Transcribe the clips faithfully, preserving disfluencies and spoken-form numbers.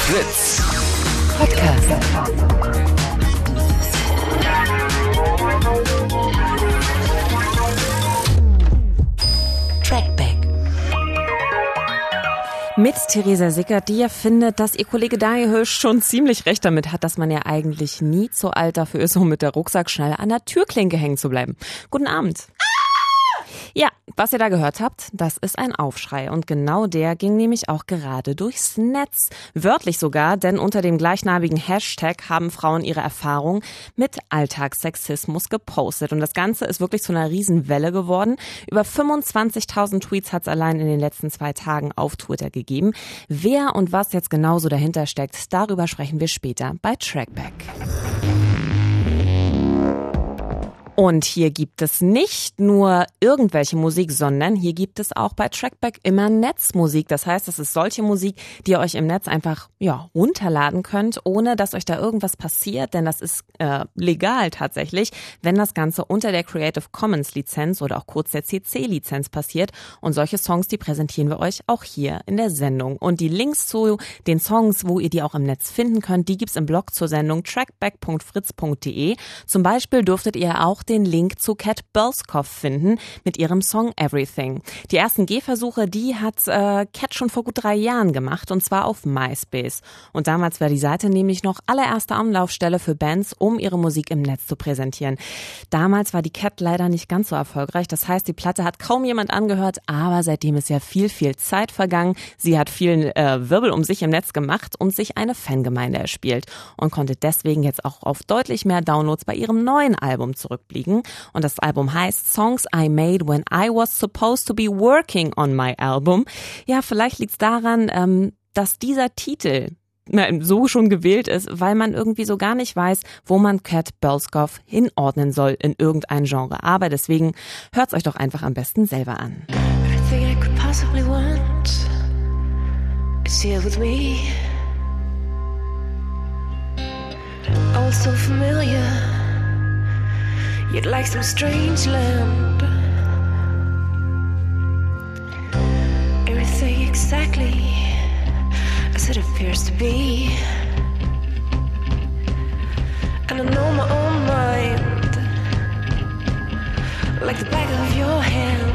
Fritz Podcast. Trackback. Mit Theresa Sickert, die ja findet, dass ihr Kollege Daniel Hirsch schon ziemlich recht damit hat, dass man ja eigentlich nie zu alt dafür ist, um mit der Rucksackschnelle an der Türklinke hängen zu bleiben. Guten Abend. Ja, was ihr da gehört habt, das ist ein Aufschrei. Und genau der ging nämlich auch gerade durchs Netz. Wörtlich sogar, denn unter dem gleichnamigen Hashtag haben Frauen ihre Erfahrung mit Alltagssexismus gepostet. Und das Ganze ist wirklich zu einer Riesenwelle geworden. Über fünfundzwanzigtausend Tweets hat es allein in den letzten zwei Tagen auf Twitter gegeben. Wer und was jetzt genauso dahinter steckt, darüber sprechen wir später bei Trackback. Und hier gibt es nicht nur irgendwelche Musik, sondern hier gibt es auch bei Trackback immer Netzmusik. Das heißt, es ist solche Musik, die ihr euch im Netz einfach ja runterladen könnt, ohne dass euch da irgendwas passiert, denn das ist äh, legal tatsächlich, wenn das Ganze unter der Creative Commons Lizenz oder auch kurz der C C-Lizenz passiert. Und solche Songs, die präsentieren wir euch auch hier in der Sendung. Und die Links zu den Songs, wo ihr die auch im Netz finden könnt, die gibt's im Blog zur Sendung trackback punkt fritz punkt de. Zum Beispiel dürftet ihr auch den Link zu Cat Belscoff finden mit ihrem Song Everything. Die ersten Gehversuche, die hat äh, Cat schon vor gut drei Jahren gemacht, und zwar auf MySpace. Und damals war die Seite nämlich noch allererste Anlaufstelle für Bands, um ihre Musik im Netz zu präsentieren. Damals war die Cat leider nicht ganz so erfolgreich. Das heißt, die Platte hat kaum jemand angehört, aber seitdem ist ja viel, viel Zeit vergangen. Sie hat viel äh, Wirbel um sich im Netz gemacht und sich eine Fangemeinde erspielt und konnte deswegen jetzt auch auf deutlich mehr Downloads bei ihrem neuen Album zurückblicken. Und das Album heißt Songs I Made When I Was Supposed to Be Working on My Album. Ja, vielleicht liegt es daran, ähm, dass dieser Titel so schon gewählt ist, weil man irgendwie so gar nicht weiß, wo man Cat Belscoff hinordnen soll in irgendein Genre. Aber deswegen hört's euch doch einfach am besten selber an. Everything I could possibly want is here with me. I was so familiar, yet like some strange land. Everything exactly as it appears to be. And I know my own mind like the back of your hand.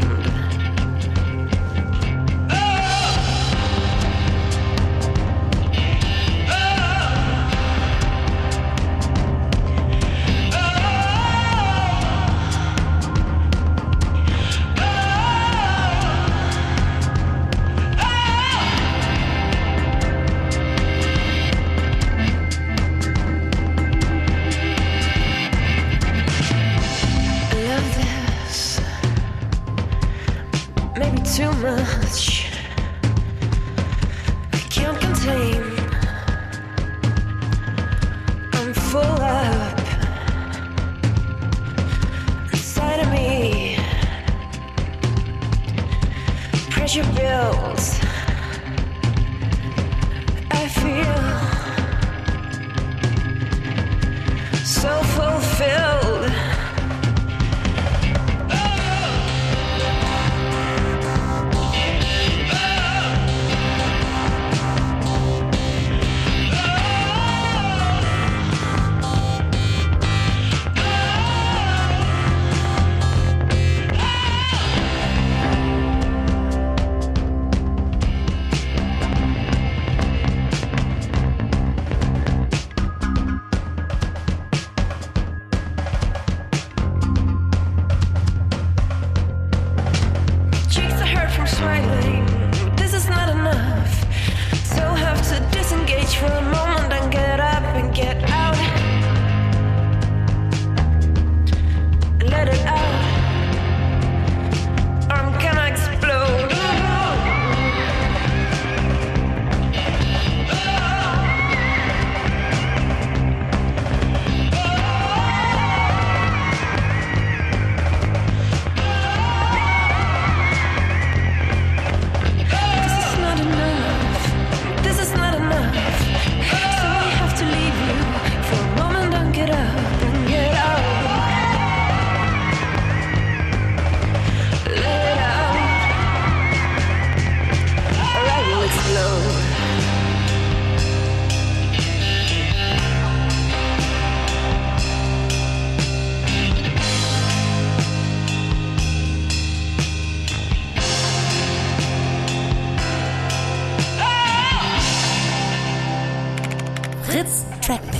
Fritz Trackback.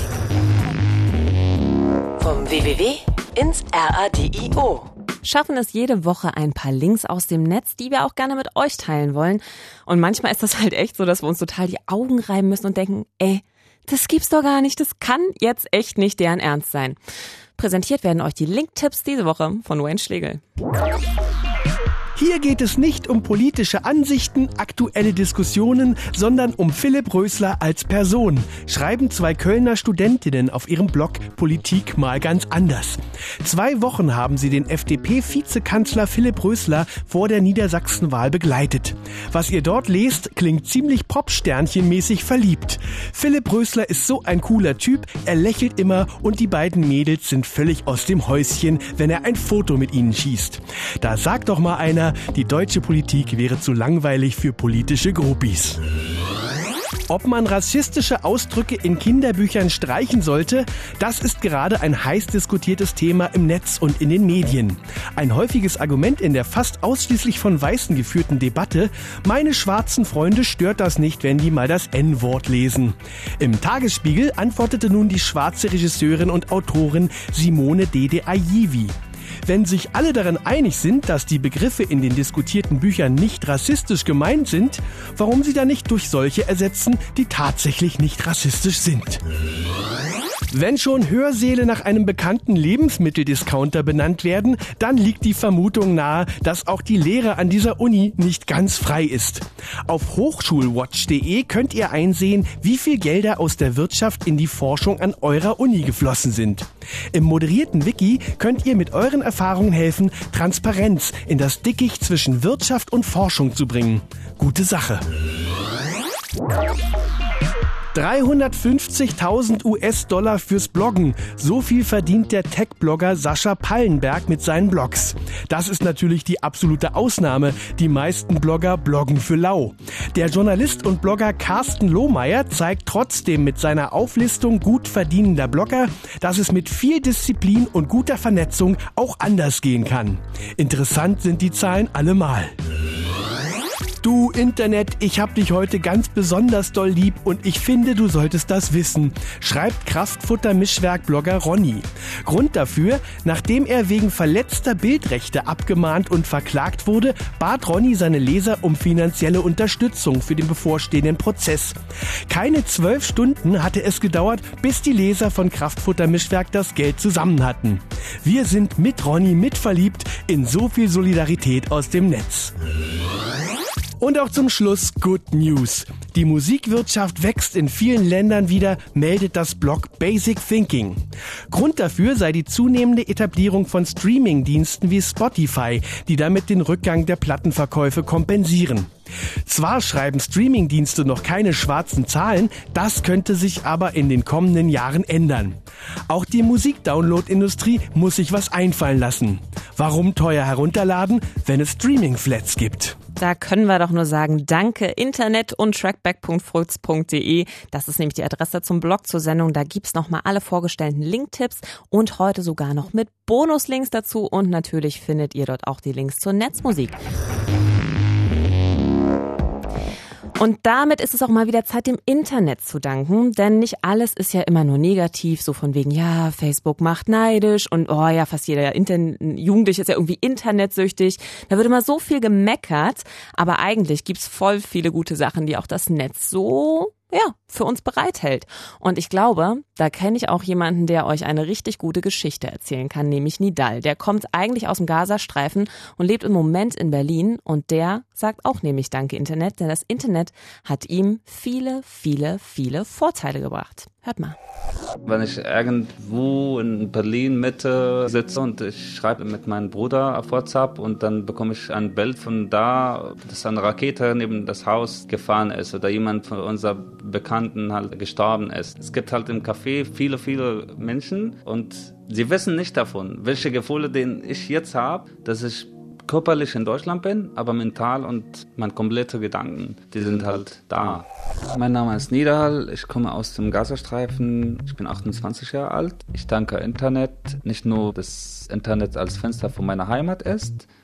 Vom W W W ins R A D I O. Schaffen es jede Woche ein paar Links aus dem Netz, die wir auch gerne mit euch teilen wollen. Und manchmal ist das halt echt so, dass wir uns total die Augen reiben müssen und denken, ey, das gibt's doch gar nicht, das kann jetzt echt nicht deren Ernst sein. Präsentiert werden euch die Link-Tipps diese Woche von Wayne Schlegel. Hier geht es nicht um politische Ansichten, aktuelle Diskussionen, sondern um Philipp Rösler als Person, schreiben zwei Kölner Studentinnen auf ihrem Blog Politik mal ganz anders. Zwei Wochen haben sie den F D P-Vizekanzler Philipp Rösler vor der Niedersachsenwahl begleitet. Was ihr dort lest, klingt ziemlich Popsternchenmäßig verliebt. Philipp Rösler ist so ein cooler Typ, er lächelt immer und die beiden Mädels sind völlig aus dem Häuschen, wenn er ein Foto mit ihnen schießt. Da sagt doch mal einer, die deutsche Politik wäre zu langweilig für politische Groupies. Ob man rassistische Ausdrücke in Kinderbüchern streichen sollte, das ist gerade ein heiß diskutiertes Thema im Netz und in den Medien. Ein häufiges Argument in der fast ausschließlich von Weißen geführten Debatte: Meine schwarzen Freunde stört das nicht, wenn die mal das En-Wort lesen. Im Tagesspiegel antwortete nun die schwarze Regisseurin und Autorin Simone Dede Ayivi. Wenn sich alle darin einig sind, dass die Begriffe in den diskutierten Büchern nicht rassistisch gemeint sind, warum sie dann nicht durch solche ersetzen, die tatsächlich nicht rassistisch sind? Wenn schon Hörsäle nach einem bekannten Lebensmitteldiscounter benannt werden, dann liegt die Vermutung nahe, dass auch die Lehre an dieser Uni nicht ganz frei ist. Auf hochschulwatch punkt de könnt ihr einsehen, wie viel Gelder aus der Wirtschaft in die Forschung an eurer Uni geflossen sind. Im moderierten Wiki könnt ihr mit euren Erfahrungen helfen, Transparenz in das Dickicht zwischen Wirtschaft und Forschung zu bringen. Gute Sache. dreihundertfünfzigtausend US-Dollar fürs Bloggen. So viel verdient der Tech-Blogger Sascha Pallenberg mit seinen Blogs. Das ist natürlich die absolute Ausnahme. Die meisten Blogger bloggen für lau. Der Journalist und Blogger Carsten Lohmeier zeigt trotzdem mit seiner Auflistung gut verdienender Blogger, dass es mit viel Disziplin und guter Vernetzung auch anders gehen kann. Interessant sind die Zahlen allemal. Du Internet, ich hab dich heute ganz besonders doll lieb und ich finde, du solltest das wissen, schreibt Kraftfutter-Mischwerk-Blogger Ronny. Grund dafür: Nachdem er wegen verletzter Bildrechte abgemahnt und verklagt wurde, bat Ronny seine Leser um finanzielle Unterstützung für den bevorstehenden Prozess. Keine zwölf Stunden hatte es gedauert, bis die Leser von Kraftfutter-Mischwerk das Geld zusammen hatten. Wir sind mit Ronny mitverliebt in so viel Solidarität aus dem Netz. Und auch zum Schluss Good News. Die Musikwirtschaft wächst in vielen Ländern wieder, meldet das Blog Basic Thinking. Grund dafür sei die zunehmende Etablierung von Streaming-Diensten wie Spotify, die damit den Rückgang der Plattenverkäufe kompensieren. Zwar schreiben Streaming-Dienste noch keine schwarzen Zahlen, das könnte sich aber in den kommenden Jahren ändern. Auch die Musikdownload-Industrie muss sich was einfallen lassen. Warum teuer herunterladen, wenn es Streaming-Flats gibt? Da können wir doch nur sagen, danke Internet und trackback punkt fritz punkt de. Das ist nämlich die Adresse zum Blog zur Sendung. Da gibt's nochmal alle vorgestellten Link-Tipps und heute sogar noch mit Bonuslinks dazu. Und natürlich findet ihr dort auch die Links zur Netzmusik. Und damit ist es auch mal wieder Zeit, dem Internet zu danken, denn nicht alles ist ja immer nur negativ, so von wegen, ja, Facebook macht neidisch und oh ja, fast jeder Inter- Jugendliche ist ja irgendwie internetsüchtig. Da wird immer so viel gemeckert, aber eigentlich gibt's voll viele gute Sachen, die auch das Netz so, ja, für uns bereithält. Und ich glaube, da kenne ich auch jemanden, der euch eine richtig gute Geschichte erzählen kann, nämlich Nidal. Der kommt eigentlich aus dem Gazastreifen und lebt im Moment in Berlin und der sagt auch nämlich Danke Internet, denn das Internet hat ihm viele, viele, viele Vorteile gebracht. Hört mal. Wenn ich irgendwo in Berlin Mitte sitze und ich schreibe mit meinem Bruder auf WhatsApp und dann bekomme ich ein Bild von da, dass eine Rakete neben das Haus gefahren ist oder jemand von unseren Bekannten halt gestorben ist. Es gibt halt im Café viele, viele Menschen und sie wissen nicht davon, welche Gefühle, die ich jetzt habe, dass ich körperlich in Deutschland bin, aber mental und meine komplette Gedanken, die sind halt da. Mein Name ist Nidal, ich komme aus dem Gazastreifen, ich bin achtundzwanzig Jahre alt. Ich danke Internet, nicht nur das Internet als Fenster von meiner Heimat ist,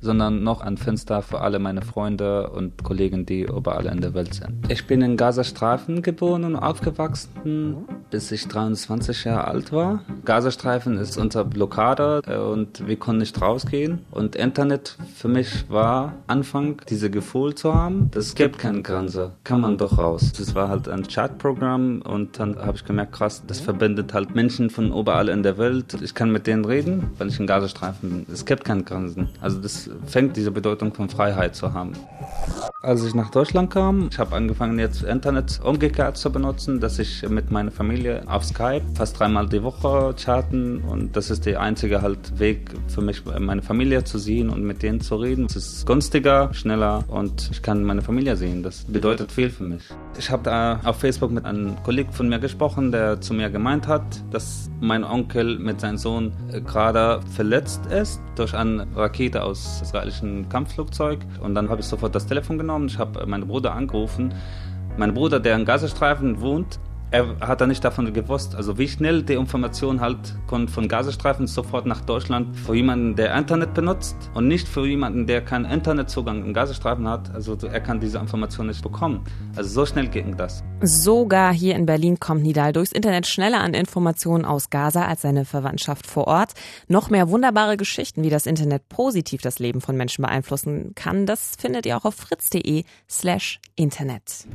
sondern noch ein Fenster für alle meine Freunde und Kollegen, die überall in der Welt sind. Ich bin in Gazastreifen geboren und aufgewachsen, bis ich dreiundzwanzig Jahre alt war. Gazastreifen ist unter Blockade und wir konnten nicht rausgehen. Und Internet für mich war Anfang, diese Gefühl zu haben, es gibt keine Grenze, kann man doch raus. Das war halt ein Chatprogramm und dann habe ich gemerkt, krass, das verbindet halt Menschen von überall in der Welt. Ich kann mit denen reden, weil ich in Gazastreifen bin. Es gibt keine Grenzen. Also das fängt diese Bedeutung von Freiheit zu haben. Als ich nach Deutschland kam, ich habe angefangen jetzt Internet umgekehrt zu benutzen, dass ich mit meiner Familie auf Skype fast dreimal die Woche chatten und das ist der einzige halt Weg für mich, meine Familie zu sehen und mit denen zu reden. Es ist günstiger, schneller und ich kann meine Familie sehen. Das bedeutet viel für mich. Ich habe da auf Facebook mit einem Kollegen von mir gesprochen, der zu mir gemeint hat, dass mein Onkel mit seinem Sohn gerade verletzt ist durch eine Rakete aus israelischen Kampfflugzeug. Und dann habe ich sofort das Telefon genommen, ich habe meinen Bruder angerufen. Mein Bruder, der in Gazastreifen wohnt, er hat da nicht davon gewusst, also wie schnell die Information halt kommt von Gazastreifen sofort nach Deutschland für jemanden, der Internet benutzt und nicht für jemanden, der keinen Internetzugang in Gazastreifen hat. Also er kann diese Information nicht bekommen. Also so schnell ging das. Sogar hier in Berlin kommt Nidal durchs Internet schneller an Informationen aus Gaza als seine Verwandtschaft vor Ort. Noch mehr wunderbare Geschichten, wie das Internet positiv das Leben von Menschen beeinflussen kann, das findet ihr auch auf fritz.de slash Internet.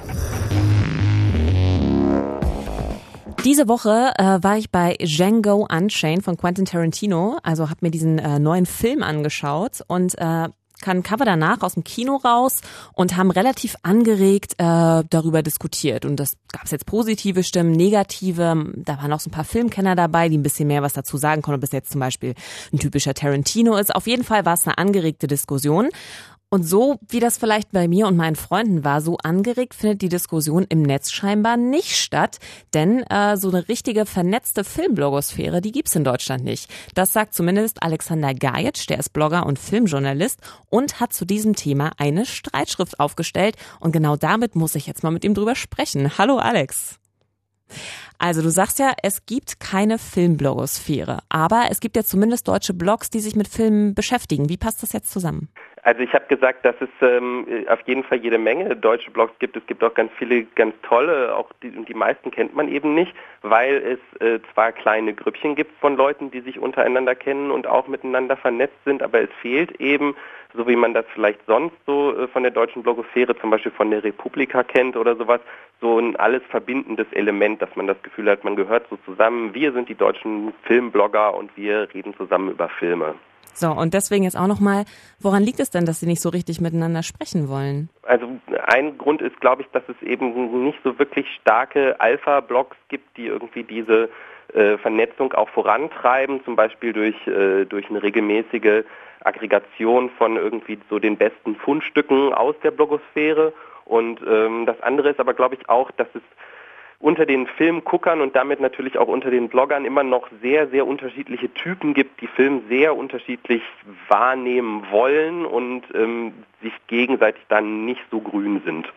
Diese Woche äh, war ich bei Django Unchained von Quentin Tarantino, also habe mir diesen äh, neuen Film angeschaut und äh, kam Cover danach aus dem Kino raus und haben relativ angeregt äh, darüber diskutiert. Und das gab es jetzt positive Stimmen, negative. Da waren auch so ein paar Filmkenner dabei, die ein bisschen mehr was dazu sagen konnten, ob es jetzt zum Beispiel ein typischer Tarantino ist. Auf jeden Fall war es eine angeregte Diskussion. Und so, wie das vielleicht bei mir und meinen Freunden war, so angeregt findet die Diskussion im Netz scheinbar nicht statt. Denn äh, so eine richtige vernetzte Filmblogosphäre, die gibt's in Deutschland nicht. Das sagt zumindest Alexander Gajitsch, der ist Blogger und Filmjournalist und hat zu diesem Thema eine Streitschrift aufgestellt. Und genau damit muss ich jetzt mal mit ihm drüber sprechen. Hallo Alex. Also du sagst ja, es gibt keine Filmblogosphäre, aber es gibt ja zumindest deutsche Blogs, die sich mit Filmen beschäftigen. Wie passt das jetzt zusammen? Also ich habe gesagt, dass es ähm, auf jeden Fall jede Menge deutsche Blogs gibt. Es gibt auch ganz viele ganz tolle, auch die, die meisten kennt man eben nicht, weil es äh, zwar kleine Grüppchen gibt von Leuten, die sich untereinander kennen und auch miteinander vernetzt sind, aber es fehlt eben, so wie man das vielleicht sonst so äh, von der deutschen Blogosphäre, zum Beispiel von der Republika kennt oder sowas, so ein alles verbindendes Element, dass man das Gefühl hat, man gehört so zusammen. Wir sind die deutschen Filmblogger und wir reden zusammen über Filme. So, und deswegen jetzt auch nochmal, woran liegt es denn, dass Sie nicht so richtig miteinander sprechen wollen? Also ein Grund ist, glaube ich, dass es eben nicht so wirklich starke Alpha-Blogs gibt, die irgendwie diese äh, Vernetzung auch vorantreiben, zum Beispiel durch, äh, durch eine regelmäßige Aggregation von irgendwie so den besten Fundstücken aus der Blogosphäre. Und ähm, das andere ist aber, glaube ich, auch, dass es unter den Filmguckern und damit natürlich auch unter den Bloggern immer noch sehr, sehr unterschiedliche Typen gibt, die Film sehr unterschiedlich wahrnehmen wollen und ähm, sich gegenseitig dann nicht so grün sind.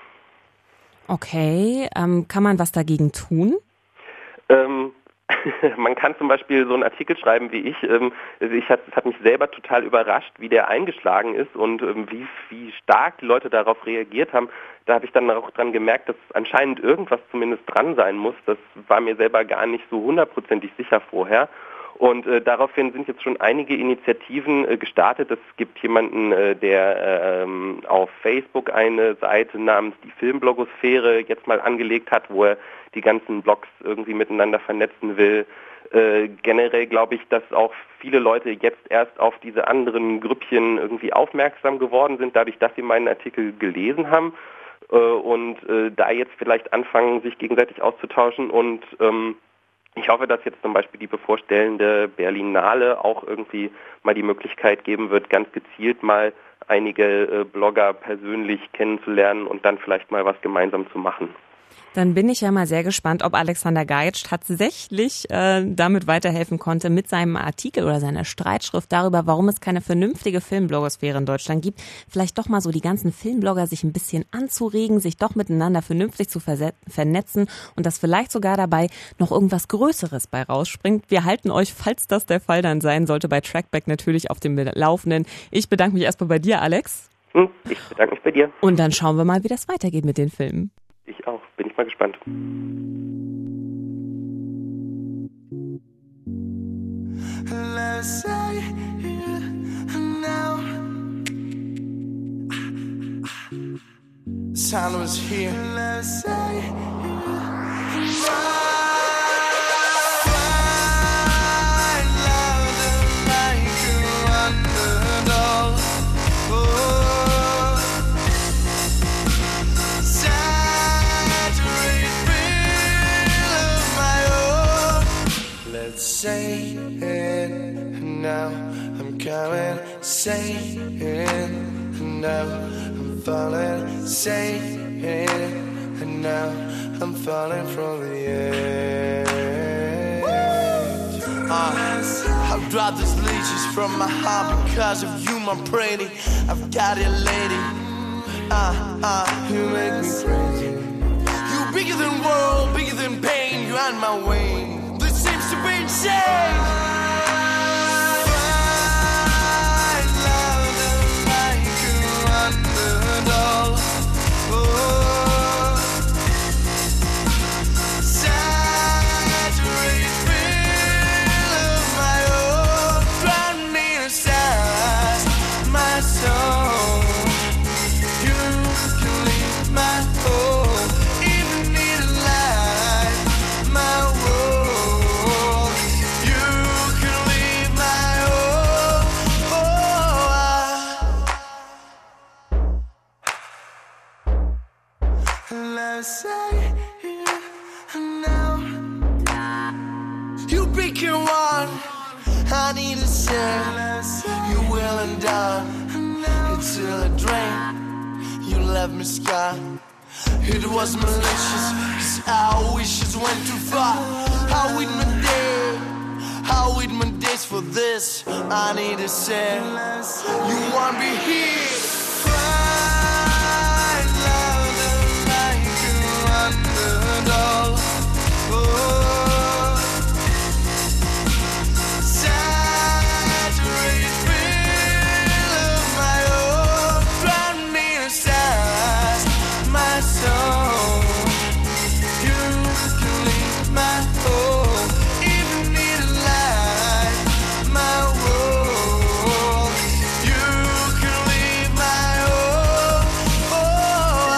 Okay, ähm, kann man was dagegen tun? Ähm, man kann zum Beispiel so einen Artikel schreiben wie ich. Ähm, ich hat, es hat mich selber total überrascht, wie der eingeschlagen ist und ähm, wie, wie stark die Leute darauf reagiert haben. Da habe ich dann auch dran gemerkt, dass anscheinend irgendwas zumindest dran sein muss. Das war mir selber gar nicht so hundertprozentig sicher vorher. Und äh, daraufhin sind jetzt schon einige Initiativen äh, gestartet. Es gibt jemanden, äh, der ähm, auf Facebook eine Seite namens die Filmblogosphäre jetzt mal angelegt hat, wo er die ganzen Blogs irgendwie miteinander vernetzen will. Äh, generell glaube ich, dass auch viele Leute jetzt erst auf diese anderen Grüppchen irgendwie aufmerksam geworden sind, dadurch, dass sie meinen Artikel gelesen haben äh, und äh, da jetzt vielleicht anfangen, sich gegenseitig auszutauschen und ähm, ich hoffe, dass jetzt zum Beispiel die bevorstehende Berlinale auch irgendwie mal die Möglichkeit geben wird, ganz gezielt mal einige äh, Blogger persönlich kennenzulernen und dann vielleicht mal was gemeinsam zu machen. Dann bin ich ja mal sehr gespannt, ob Alexander Gajic tatsächlich äh, damit weiterhelfen konnte mit seinem Artikel oder seiner Streitschrift darüber, warum es keine vernünftige Filmblogosphäre in Deutschland gibt. Vielleicht doch mal so die ganzen Filmblogger sich ein bisschen anzuregen, sich doch miteinander vernünftig zu verse- vernetzen und dass vielleicht sogar dabei noch irgendwas Größeres bei rausspringt. Wir halten euch, falls das der Fall dann sein sollte, bei Trackback natürlich auf dem Laufenden. Ich bedanke mich erstmal bei dir, Alex. Hm, ich bedanke mich bei dir. Und dann schauen wir mal, wie das weitergeht mit den Filmen. Ich auch. Bin ich mal gespannt. Let's say here and now. Time was here. Let's say here and now. Say it now, I'm coming. Say it now, I'm falling. Say it now, I'm falling from the edge. Uh, I've dropped these leeches from my heart because of you, my pretty. I've got it, lady. Uh, uh, you make me crazy. You bigger than world, bigger than pain. You're on my way. Seems to be changed. Find love and make you underdog. Oh, saturate feel of my own, drowning inside my soul. You can leave my home, even need a light, my world. Say here and now. You pick your one. I need to say you will and done until I drain. You left me scarred. It was malicious, 'cause our wishes went too far. How with my day, how with my days for this. I need to say you won't be here. Underdog. Oh, saturate feel of my own, drowning inside my soul. You can leave my home, even need a light, my world. You can leave my home. Oh,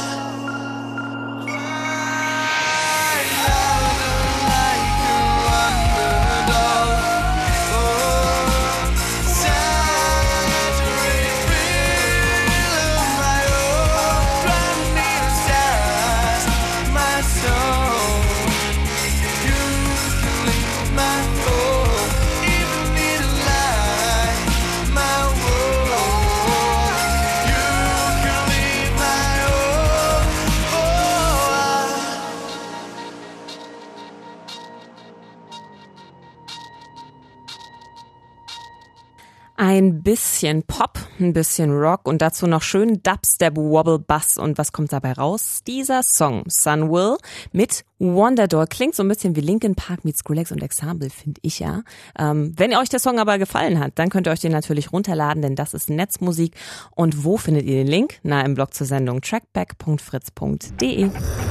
Ein bisschen Pop, ein bisschen Rock und dazu noch schön Dubstep, Wobble, Bass. Und was kommt dabei raus? Dieser Song, Sunwill, mit Wonderdoor. Klingt so ein bisschen wie Linkin Park meets Skrillex und Example, finde ich ja. Ähm, wenn euch der Song aber gefallen hat, dann könnt ihr euch den natürlich runterladen, denn das ist Netzmusik. Und wo findet ihr den Link? Na, im Blog zur Sendung trackback punkt fritz punkt de.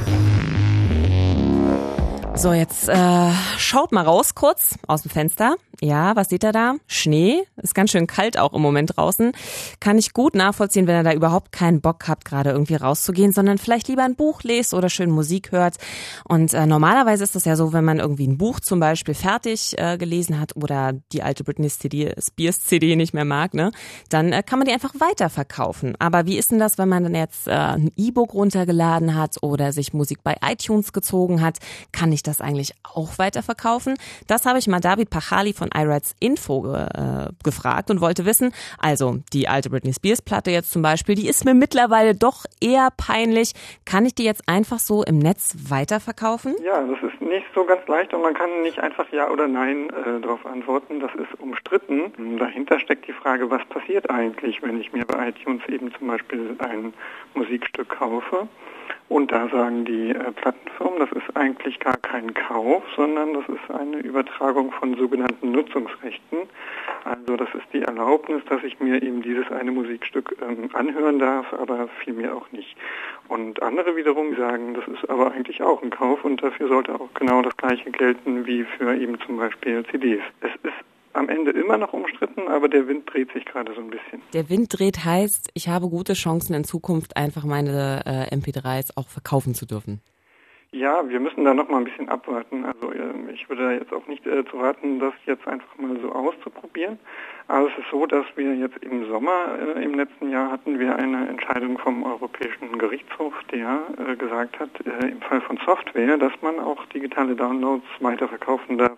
So, jetzt äh, schaut mal raus kurz aus dem Fenster. Ja, was seht ihr da? Schnee. Ist ganz schön kalt auch im Moment draußen. Kann ich gut nachvollziehen, wenn ihr da überhaupt keinen Bock habt, gerade irgendwie rauszugehen, sondern vielleicht lieber ein Buch lest oder schön Musik hört. Und äh, normalerweise ist das ja so, wenn man irgendwie ein Buch zum Beispiel fertig äh, gelesen hat oder die alte Britney Spears C D nicht mehr mag, ne, dann äh, kann man die einfach weiterverkaufen. Aber wie ist denn das, wenn man dann jetzt äh, ein E-Book runtergeladen hat oder sich Musik bei iTunes gezogen hat? Kann ich das eigentlich auch weiterverkaufen? Das habe ich mal David Pachali von iRights Info ge, äh, gefragt und wollte wissen, also die alte Britney Spears Platte jetzt zum Beispiel, die ist mir mittlerweile doch eher peinlich. Kann ich die jetzt einfach so im Netz weiterverkaufen? Ja, das ist nicht so ganz leicht und man kann nicht einfach Ja oder Nein äh, darauf antworten. Das ist umstritten. Dahinter steckt die Frage, was passiert eigentlich, wenn ich mir bei iTunes eben zum Beispiel ein Musikstück kaufe. Und da sagen die äh, Plattenfirmen, das ist eigentlich gar kein Kauf, sondern das ist eine Übertragung von sogenannten Nutzungsrechten. Also das ist die Erlaubnis, dass ich mir eben dieses eine Musikstück ähm, anhören darf, aber vielmehr auch nicht. Und andere wiederum sagen, das ist aber eigentlich auch ein Kauf und dafür sollte auch genau das Gleiche gelten wie für eben zum Beispiel C Ds. Es ist am Ende immer noch umstritten, aber der Wind dreht sich gerade so ein bisschen. Der Wind dreht heißt, ich habe gute Chancen in Zukunft einfach meine äh, M P dreis auch verkaufen zu dürfen. Ja, wir müssen da noch mal ein bisschen abwarten. Also äh, ich würde da jetzt auch nicht äh, zu raten, das jetzt einfach mal so auszuprobieren. Aber es ist so, dass wir jetzt im Sommer, äh, im letzten Jahr hatten wir eine Entscheidung vom Europäischen Gerichtshof, der äh, gesagt hat, äh, im Fall von Software, dass man auch digitale Downloads weiterverkaufen darf.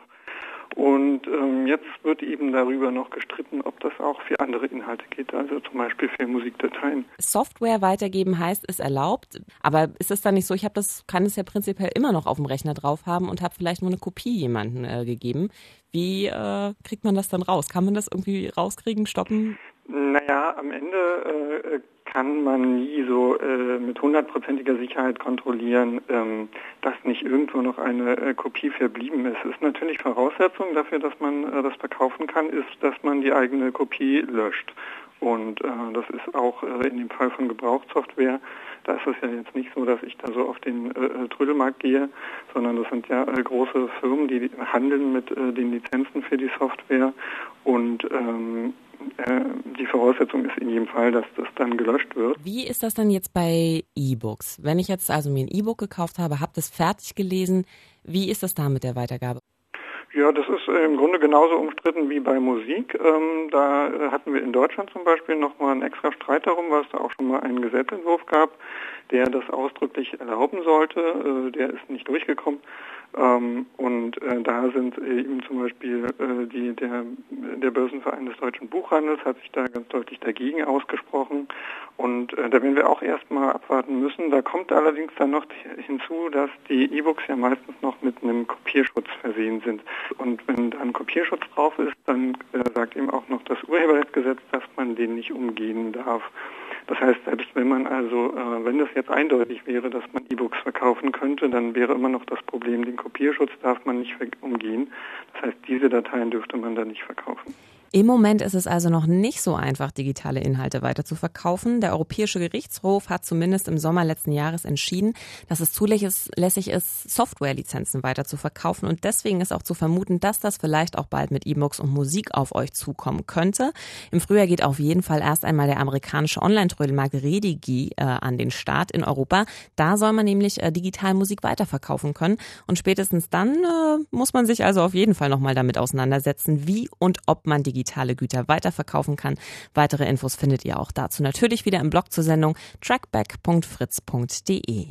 Und ähm, jetzt wird eben darüber noch gestritten, ob das auch für andere Inhalte geht, also zum Beispiel für Musikdateien. Software weitergeben heißt, ist erlaubt, aber ist es dann nicht so, ich habe das, kann es ja prinzipiell immer noch auf dem Rechner drauf haben und habe vielleicht nur eine Kopie jemandem äh, gegeben. Wie äh, kriegt man das dann raus? Kann man das irgendwie rauskriegen, stoppen? Naja, am Ende äh, kann man nie so äh, mit hundertprozentiger Sicherheit kontrollieren, ähm, dass nicht irgendwo noch eine äh, Kopie verblieben ist. Es ist natürlich Voraussetzung dafür, dass man äh, das verkaufen kann, ist, dass man die eigene Kopie löscht. Und äh, das ist auch äh, in dem Fall von Gebrauchssoftware, da ist es ja jetzt nicht so, dass ich da so auf den äh, Trödelmarkt gehe, sondern das sind ja äh, große Firmen, die handeln mit äh, den Lizenzen für die Software und ähm, äh, die Voraussetzung ist in jedem Fall, dass das dann gelöscht wird. Wie ist das dann jetzt bei E-Books? Wenn ich jetzt also mir ein E-Book gekauft habe, habe das fertig gelesen, wie ist das da mit der Weitergabe? Ja, das ist äh, im Grunde genauso umstritten wie bei Musik. Ähm, da äh, hatten wir in Deutschland zum Beispiel nochmal einen extra Streit darum, weil es da auch schon mal einen Gesetzentwurf gab, der das ausdrücklich erlauben sollte. Äh, der ist nicht durchgekommen. Ähm, und äh, da sind äh, eben zum Beispiel äh, die, der, der Börsenverein des deutschen Buchhandels hat sich da ganz deutlich dagegen ausgesprochen. Und äh, da werden wir auch erstmal abwarten müssen. Da kommt allerdings dann noch hinzu, dass die E-Books ja meistens noch mit einem Kopierschutz versehen sind. Und wenn da ein Kopierschutz drauf ist, dann äh, sagt eben auch noch das Urheberrechtsgesetz, dass man den nicht umgehen darf. Das heißt, selbst wenn man also, äh, wenn das jetzt eindeutig wäre, dass man E-Books verkaufen könnte, dann wäre immer noch das Problem, den Kopierschutz darf man nicht umgehen. Das heißt, diese Dateien dürfte man dann nicht verkaufen. Im Moment ist es also noch nicht so einfach, digitale Inhalte weiter zu verkaufen. Der Europäische Gerichtshof hat zumindest im Sommer letzten Jahres entschieden, dass es zulässig ist, Softwarelizenzen weiter zu verkaufen. Und deswegen ist auch zu vermuten, dass das vielleicht auch bald mit E-Books und Musik auf euch zukommen könnte. Im Frühjahr geht auf jeden Fall erst einmal der amerikanische Online-Trödelmarkt Redigi äh, an den Start in Europa. Da soll man nämlich äh, digital Musik weiterverkaufen können. Und spätestens dann äh, muss man sich also auf jeden Fall nochmal damit auseinandersetzen, wie und ob man digital digitale Güter weiterverkaufen kann. Weitere Infos findet ihr auch dazu natürlich wieder im Blog zur Sendung trackback punkt fritz punkt de.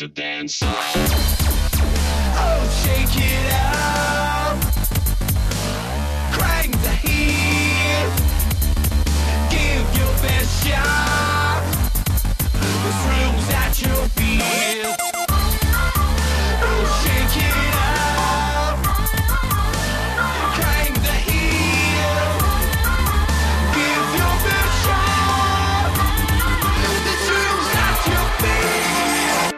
to dance. Oh, shake it up. Crank the heat. Give your best shot. This room's at your feet. Oh, shake it up. Crank the heat. Give your best shot. This room's at your feet.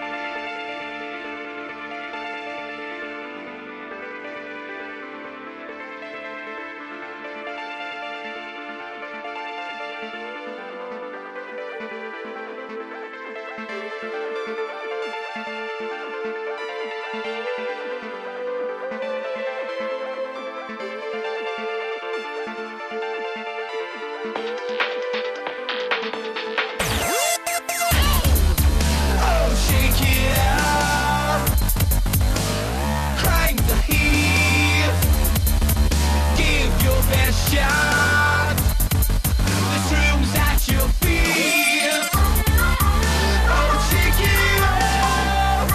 Oh, shake it up. Crank the heat. Give your best shot. This room's at your feet. Oh, shake it up.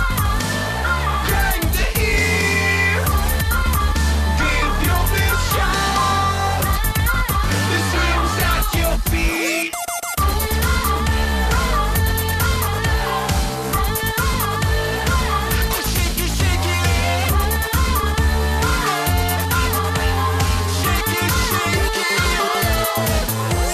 Crank the heat. Give your best shot. This room's at your feet. Oh, shake it, shake it. Shake it, shake it.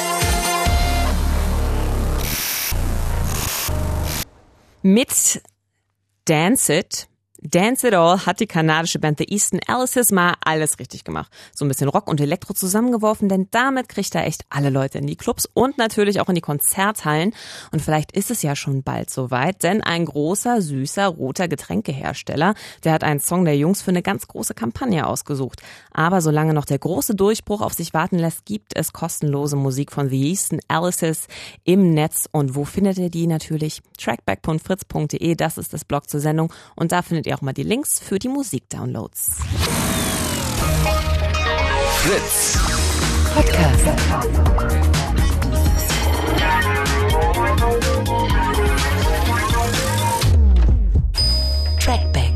Mit Dance It, Dance It All hat die kanadische Band The Easton Alices mal alles richtig gemacht. So ein bisschen Rock und Elektro zusammengeworfen, denn damit kriegt er echt alle Leute in die Clubs und natürlich auch in die Konzerthallen. Und vielleicht ist es ja schon bald soweit, denn ein großer, süßer, roter Getränkehersteller, der hat einen Song der Jungs für eine ganz große Kampagne ausgesucht. Aber solange noch der große Durchbruch auf sich warten lässt, gibt es kostenlose Musik von The Easton Alices im Netz. Und wo findet ihr die? Natürlich trackback punkt fritz punkt de, das ist das Blog zur Sendung. Und da findet ihr auch mal die Links für die Musikdownloads. Fritz Podcast. Trackback.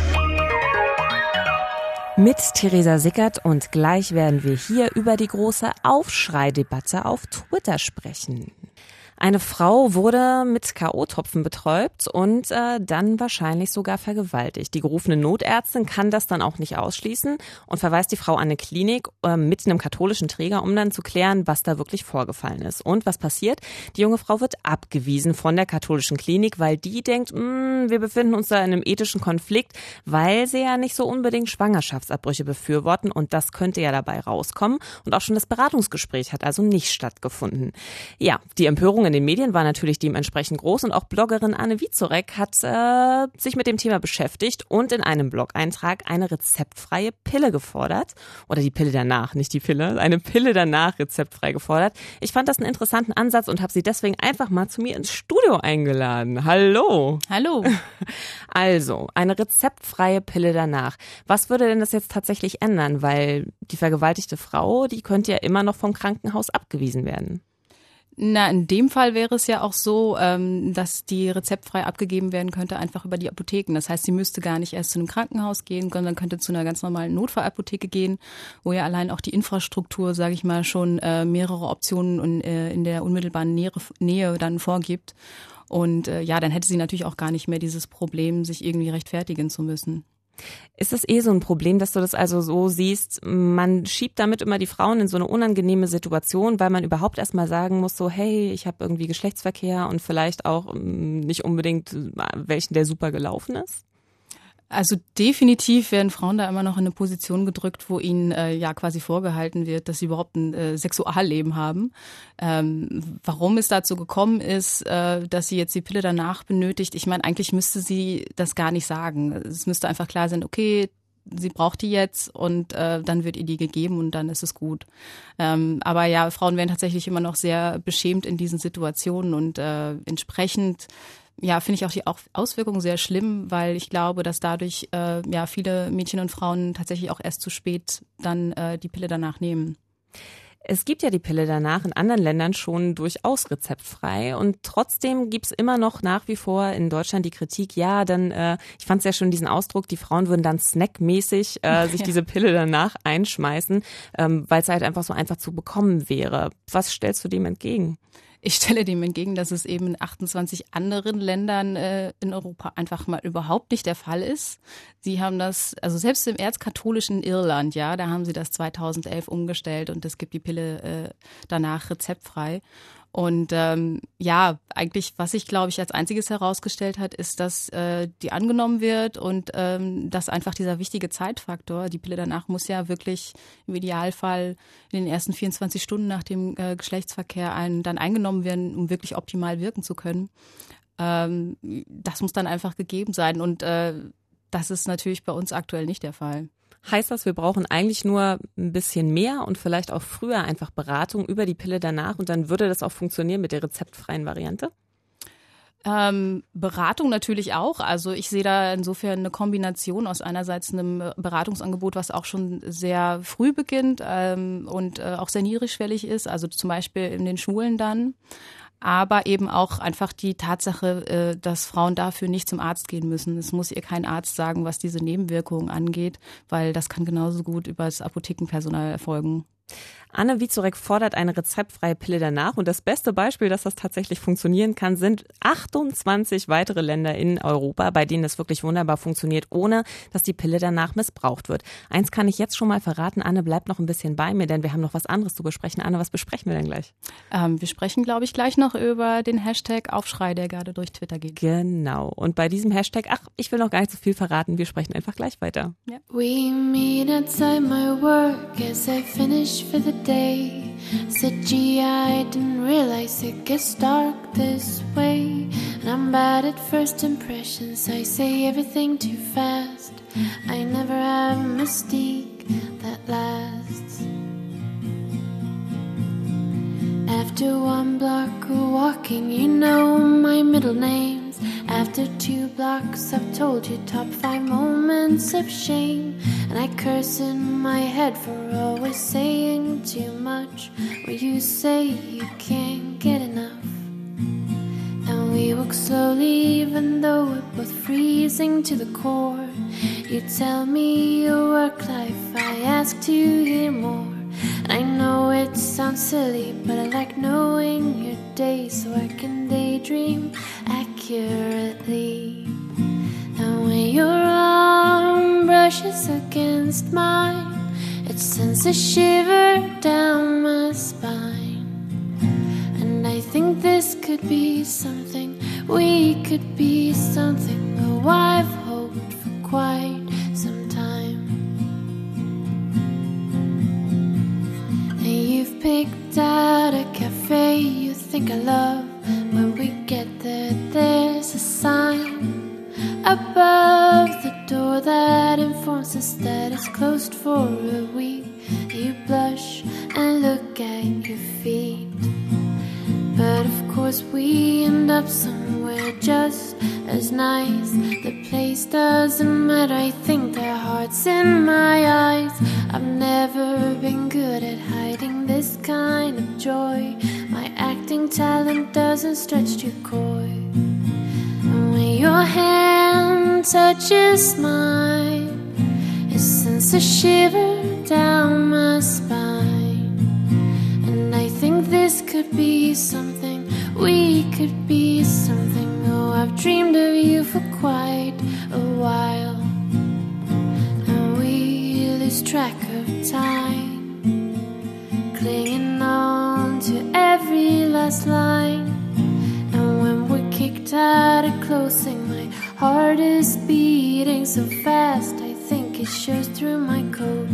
Mit Theresa Sickert und gleich werden wir hier über die große Aufschreidebatte auf Twitter sprechen. Eine Frau wurde mit K O-Tropfen betäubt und äh, dann wahrscheinlich sogar vergewaltigt. Die gerufene Notärztin kann das dann auch nicht ausschließen und verweist die Frau an eine Klinik äh, mit einem katholischen Träger, um dann zu klären, was da wirklich vorgefallen ist. Und was passiert? Die junge Frau wird abgewiesen von der katholischen Klinik, weil die denkt, mh, wir befinden uns da in einem ethischen Konflikt, weil sie ja nicht so unbedingt Schwangerschaftsabbrüche befürworten und das könnte ja dabei rauskommen. Und auch schon das Beratungsgespräch hat also nicht stattgefunden. Ja, die Empörung in den Medien war natürlich dementsprechend groß und auch Bloggerin Anne Wieczorek hat äh, sich mit dem Thema beschäftigt und in einem Blog-Eintrag eine rezeptfreie Pille gefordert. Oder die Pille danach, nicht die Pille, eine Pille danach rezeptfrei gefordert. Ich fand das einen interessanten Ansatz und habe sie deswegen einfach mal zu mir ins Studio eingeladen. Hallo. Hallo. Also, eine rezeptfreie Pille danach. Was würde denn das jetzt tatsächlich ändern? Weil die vergewaltigte Frau, die könnte ja immer noch vom Krankenhaus abgewiesen werden. Na, in dem Fall wäre es ja auch so, ähm, dass die rezeptfrei abgegeben werden könnte, einfach über die Apotheken. Das heißt, sie müsste gar nicht erst zu einem Krankenhaus gehen, sondern könnte zu einer ganz normalen Notfallapotheke gehen, wo ja allein auch die Infrastruktur, sage ich mal, schon äh, mehrere Optionen und, äh, in der unmittelbaren Nähe, Nähe dann vorgibt. Und äh, ja, dann hätte sie natürlich auch gar nicht mehr dieses Problem, sich irgendwie rechtfertigen zu müssen. Ist das eh so ein Problem, dass du das also so siehst, man schiebt damit immer die Frauen in so eine unangenehme Situation, weil man überhaupt erstmal sagen muss, so hey, ich habe irgendwie Geschlechtsverkehr und vielleicht auch nicht unbedingt welchen, der super gelaufen ist? Also definitiv werden Frauen da immer noch in eine Position gedrückt, wo ihnen äh, ja quasi vorgehalten wird, dass sie überhaupt ein äh, Sexualleben haben. Ähm, warum es dazu gekommen ist, äh, dass sie jetzt die Pille danach benötigt, ich meine, eigentlich müsste sie das gar nicht sagen. Es müsste einfach klar sein, okay, sie braucht die jetzt und äh, dann wird ihr die gegeben und dann ist es gut. Ähm, aber ja, Frauen werden tatsächlich immer noch sehr beschämt in diesen Situationen und äh, entsprechend ja, finde ich auch die Auswirkungen sehr schlimm, weil ich glaube, dass dadurch äh, ja viele Mädchen und Frauen tatsächlich auch erst zu spät dann äh, die Pille danach nehmen. Es gibt ja die Pille danach in anderen Ländern schon durchaus rezeptfrei und trotzdem gibt's immer noch nach wie vor in Deutschland die Kritik, ja, dann, äh, ich fand es ja schon diesen Ausdruck, die Frauen würden dann snackmäßig äh, sich ja. diese Pille danach einschmeißen, ähm, weil es halt einfach so einfach zu bekommen wäre. Was stellst du dem entgegen? Ich stelle dem entgegen, dass es eben in achtundzwanzig anderen Ländern äh, in Europa einfach mal überhaupt nicht der Fall ist. Sie haben das, also selbst im erzkatholischen Irland, ja, da haben sie das zweitausendelf umgestellt und es gibt die Pille äh, danach rezeptfrei. Und ähm, ja, eigentlich, was sich, glaube ich, als einziges herausgestellt hat, ist, dass äh, die angenommen wird und ähm, dass einfach dieser wichtige Zeitfaktor, die Pille danach muss ja wirklich im Idealfall in den ersten vierundzwanzig Stunden nach dem äh, Geschlechtsverkehr ein, dann eingenommen werden, um wirklich optimal wirken zu können. Ähm, das muss dann einfach gegeben sein und äh, das ist natürlich bei uns aktuell nicht der Fall. Heißt das, wir brauchen eigentlich nur ein bisschen mehr und vielleicht auch früher einfach Beratung über die Pille danach und dann würde das auch funktionieren mit der rezeptfreien Variante? Ähm, Beratung natürlich auch. Also ich sehe da insofern eine Kombination aus einerseits einem Beratungsangebot, was auch schon sehr früh beginnt ähm, und äh, auch sehr niedrigschwellig ist, also zum Beispiel in den Schulen dann. Aber eben auch einfach die Tatsache, dass Frauen dafür nicht zum Arzt gehen müssen. Es muss ihr kein Arzt sagen, was diese Nebenwirkungen angeht, weil das kann genauso gut über das Apothekenpersonal erfolgen. Anne Wieczorek fordert eine rezeptfreie Pille danach und das beste Beispiel, dass das tatsächlich funktionieren kann, sind achtundzwanzig weitere Länder in Europa, bei denen es wirklich wunderbar funktioniert, ohne dass die Pille danach missbraucht wird. Eins kann ich jetzt schon mal verraten, Anne bleibt noch ein bisschen bei mir, denn wir haben noch was anderes zu besprechen. Anne, was besprechen wir denn gleich? Ähm, wir sprechen, glaube ich, gleich noch über den Hashtag Aufschrei, der gerade durch Twitter geht. Genau. Und bei diesem Hashtag, ach, ich will noch gar nicht so viel verraten, wir sprechen einfach gleich weiter. Ja. We meet outside my work as I finish for the day. Said, gee, I didn't realize it gets dark this way. And I'm bad at first impressions, I say everything too fast. I never have a mystique that lasts. After one block of walking, you know my middle names. After two blocks, I've told you top five moments of shame. And I curse in my head for always saying too much. Where you say you can't get enough. And we walk slowly even though we're both freezing to the core. You tell me your work life, I ask to hear more. And I know it sounds silly, but I like knowing your day so I can daydream accurately. And when your arm brushes against mine, it sends a shiver down my spine. And I think this could be something, we could be something, oh, I've hoped for quite some time. And you've picked out a cafe you think I love. When we get there, there's a sign above the door that informs us that it's closed for a week. You blush and look at your feet. But of course we end up somewhere just as nice. The place doesn't matter, I think their heart's in my eyes. I've never been good at hiding this kind of joy. My acting talent doesn't stretch too coy. And when your hand touches mine, it sends a shiver down my spine. And I think this could be something, we could be something. Oh, I've dreamed of you for quite a while. And we lose track of time, clinging on to every last line. And when we're kicked out of closing, my heart is beating so fast, I think it shows through my coat.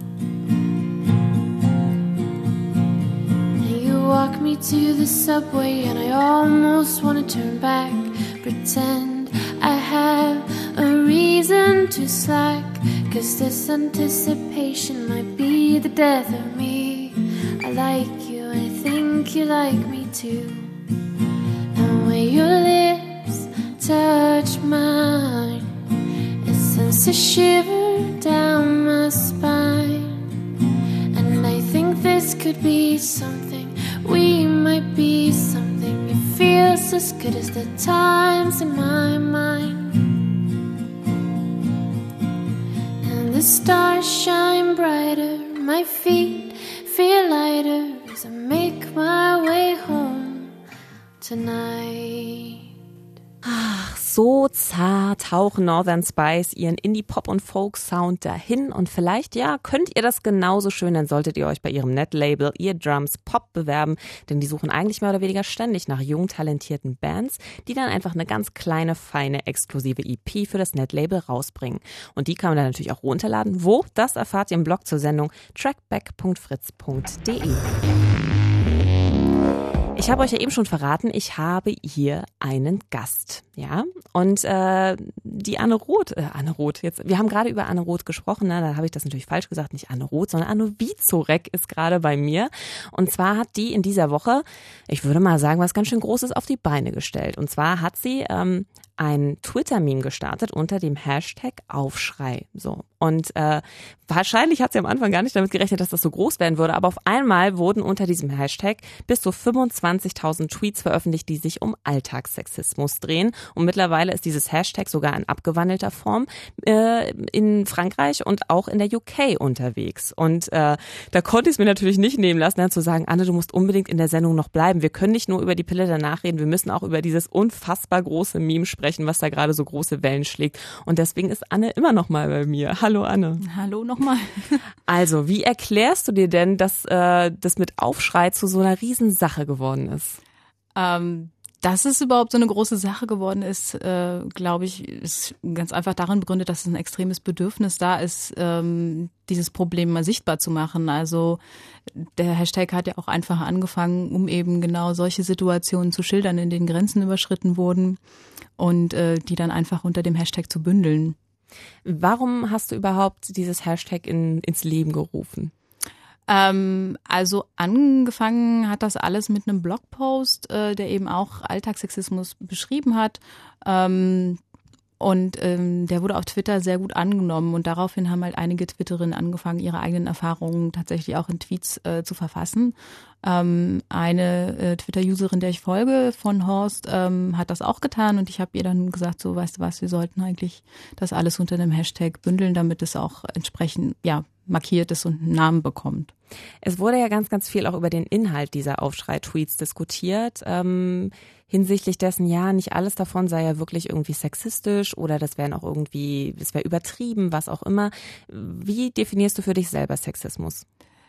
Walk me to the subway and I almost want to turn back. Pretend I have a reason to slack, 'cause this anticipation might be the death of me. I like you, I think you like me too. And when your lips touch mine, it sends a shiver down my spine. And I think this could be something. We might be something. It feels as good as the times in my mind. And the stars shine brighter. My feet feel lighter as I make my way home tonight. Ach, so zart tauchen Northern Spice ihren Indie-Pop- und Folk-Sound dahin und vielleicht, ja, könnt ihr das genauso schön, dann solltet ihr euch bei ihrem Net-Label Eardrums Pop bewerben, denn die suchen eigentlich mehr oder weniger ständig nach jung talentierten Bands, die dann einfach eine ganz kleine, feine, exklusive E P für das Net-Label rausbringen. Und die kann man dann natürlich auch runterladen. Wo? Das erfahrt ihr im Blog zur Sendung trackback punkt fritz punkt de. Ich habe euch ja eben schon verraten, ich habe hier einen Gast, ja, und äh, die Anne Roth, äh, Anne Roth, jetzt, wir haben gerade über Anne Roth gesprochen, ne? Da habe ich das natürlich falsch gesagt, nicht Anne Roth, sondern Anne Wiezorek ist gerade bei mir und zwar hat die in dieser Woche, ich würde mal sagen, was ganz schön Großes auf die Beine gestellt und zwar hat sie ähm, ein Twitter-Meme gestartet unter dem Hashtag Aufschrei. So. Und äh, wahrscheinlich hat sie am Anfang gar nicht damit gerechnet, dass das so groß werden würde, aber auf einmal wurden unter diesem Hashtag bis zu fünfundzwanzigtausend Tweets veröffentlicht, die sich um Alltagssexismus drehen. Und mittlerweile ist dieses Hashtag sogar in abgewandelter Form äh, in Frankreich und auch in der U K unterwegs. Und äh, da konnte ich es mir natürlich nicht nehmen lassen, dann zu sagen, Anne, du musst unbedingt in der Sendung noch bleiben. Wir können nicht nur über die Pille danach reden, wir müssen auch über dieses unfassbar große Meme sprechen, was da gerade so große Wellen schlägt. Und deswegen ist Anne immer noch mal bei mir. Hallo Anne. Hallo nochmal. Also, wie erklärst du dir denn, dass äh, das mit Aufschrei zu so einer Riesensache geworden ist? Ähm, dass es überhaupt so eine große Sache geworden ist, äh, glaube ich, ist ganz einfach darin begründet, dass es ein extremes Bedürfnis da ist, ähm, dieses Problem mal sichtbar zu machen. Also der Hashtag hat ja auch einfach angefangen, um eben genau solche Situationen zu schildern, in denen Grenzen überschritten wurden und äh, die dann einfach unter dem Hashtag zu bündeln. Warum hast du überhaupt dieses Hashtag in, ins Leben gerufen? Ähm, also angefangen hat das alles mit einem Blogpost, äh, der eben auch Alltagssexismus beschrieben hat. Ähm, und ähm, der wurde auf Twitter sehr gut angenommen und daraufhin haben halt einige Twitterinnen angefangen, ihre eigenen Erfahrungen tatsächlich auch in Tweets äh, zu verfassen. Ähm, eine äh, Twitter-Userin, der ich folge, von Horst, ähm, hat das auch getan und ich habe ihr dann gesagt, so weißt du was, wir sollten eigentlich das alles unter einem Hashtag bündeln, damit es auch entsprechend ja markiert ist und einen Namen bekommt. Es wurde ja ganz, ganz viel auch über den Inhalt dieser Aufschrei-Tweets diskutiert, ähm, hinsichtlich dessen, ja, nicht alles davon sei ja wirklich irgendwie sexistisch oder das wären auch irgendwie, das wäre übertrieben, was auch immer. Wie definierst du für dich selber Sexismus?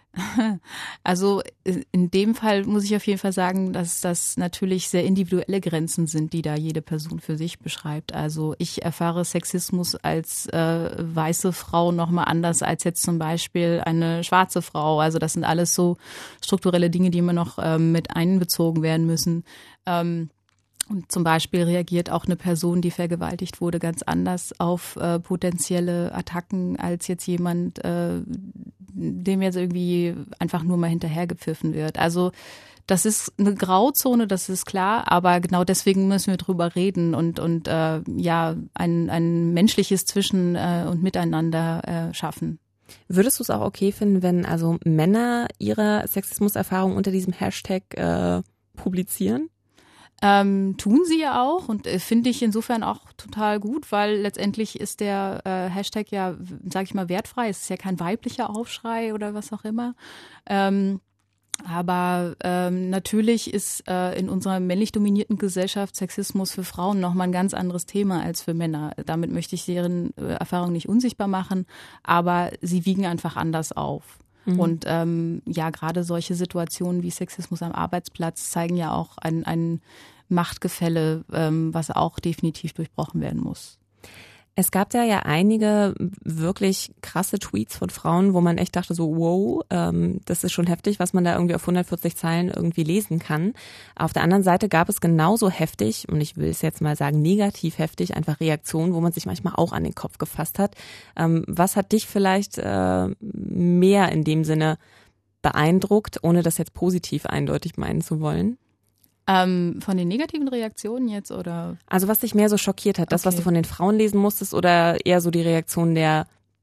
Also in dem Fall muss ich auf jeden Fall sagen, dass das natürlich sehr individuelle Grenzen sind, die da jede Person für sich beschreibt. Also ich erfahre Sexismus als äh, weiße Frau nochmal anders als jetzt zum Beispiel eine schwarze Frau. Also das sind alles so strukturelle Dinge, die immer noch ähm, mit einbezogen werden müssen. Ähm, Und zum Beispiel reagiert auch eine Person, die vergewaltigt wurde, ganz anders auf äh, potenzielle Attacken als jetzt jemand, äh, dem jetzt irgendwie einfach nur mal hinterhergepfiffen wird. Also das ist eine Grauzone, das ist klar, aber genau deswegen müssen wir drüber reden und und äh, ja ein ein menschliches Zwischen äh, und Miteinander äh, schaffen. Würdest du es auch okay finden, wenn also Männer ihre Sexismuserfahrung unter diesem Hashtag äh, publizieren? Ähm, tun sie ja auch und äh, finde ich insofern auch total gut, weil letztendlich ist der äh, Hashtag ja, sage ich mal, wertfrei. Es ist ja kein weiblicher Aufschrei oder was auch immer. Ähm, aber ähm, natürlich ist äh, in unserer männlich dominierten Gesellschaft Sexismus für Frauen nochmal ein ganz anderes Thema als für Männer. Damit möchte ich deren äh, Erfahrung nicht unsichtbar machen, aber sie wiegen einfach anders auf. Mhm. Und ähm, ja, gerade solche Situationen wie Sexismus am Arbeitsplatz zeigen ja auch ein, ein Machtgefälle, ähm, was auch definitiv durchbrochen werden muss. Es gab da ja einige wirklich krasse Tweets von Frauen, wo man echt dachte so, wow, ähm, das ist schon heftig, was man da irgendwie auf hundertvierzig Zeilen irgendwie lesen kann. Auf der anderen Seite gab es genauso heftig, und ich will es jetzt mal sagen, negativ heftig, einfach Reaktionen, wo man sich manchmal auch an den Kopf gefasst hat. Ähm, was hat dich vielleicht äh, mehr in dem Sinne beeindruckt, ohne das jetzt positiv eindeutig meinen zu wollen? Ähm, von den negativen Reaktionen jetzt oder? Also was dich mehr so schockiert hat, das, okay. was du von den Frauen lesen musstest oder eher so die Reaktion der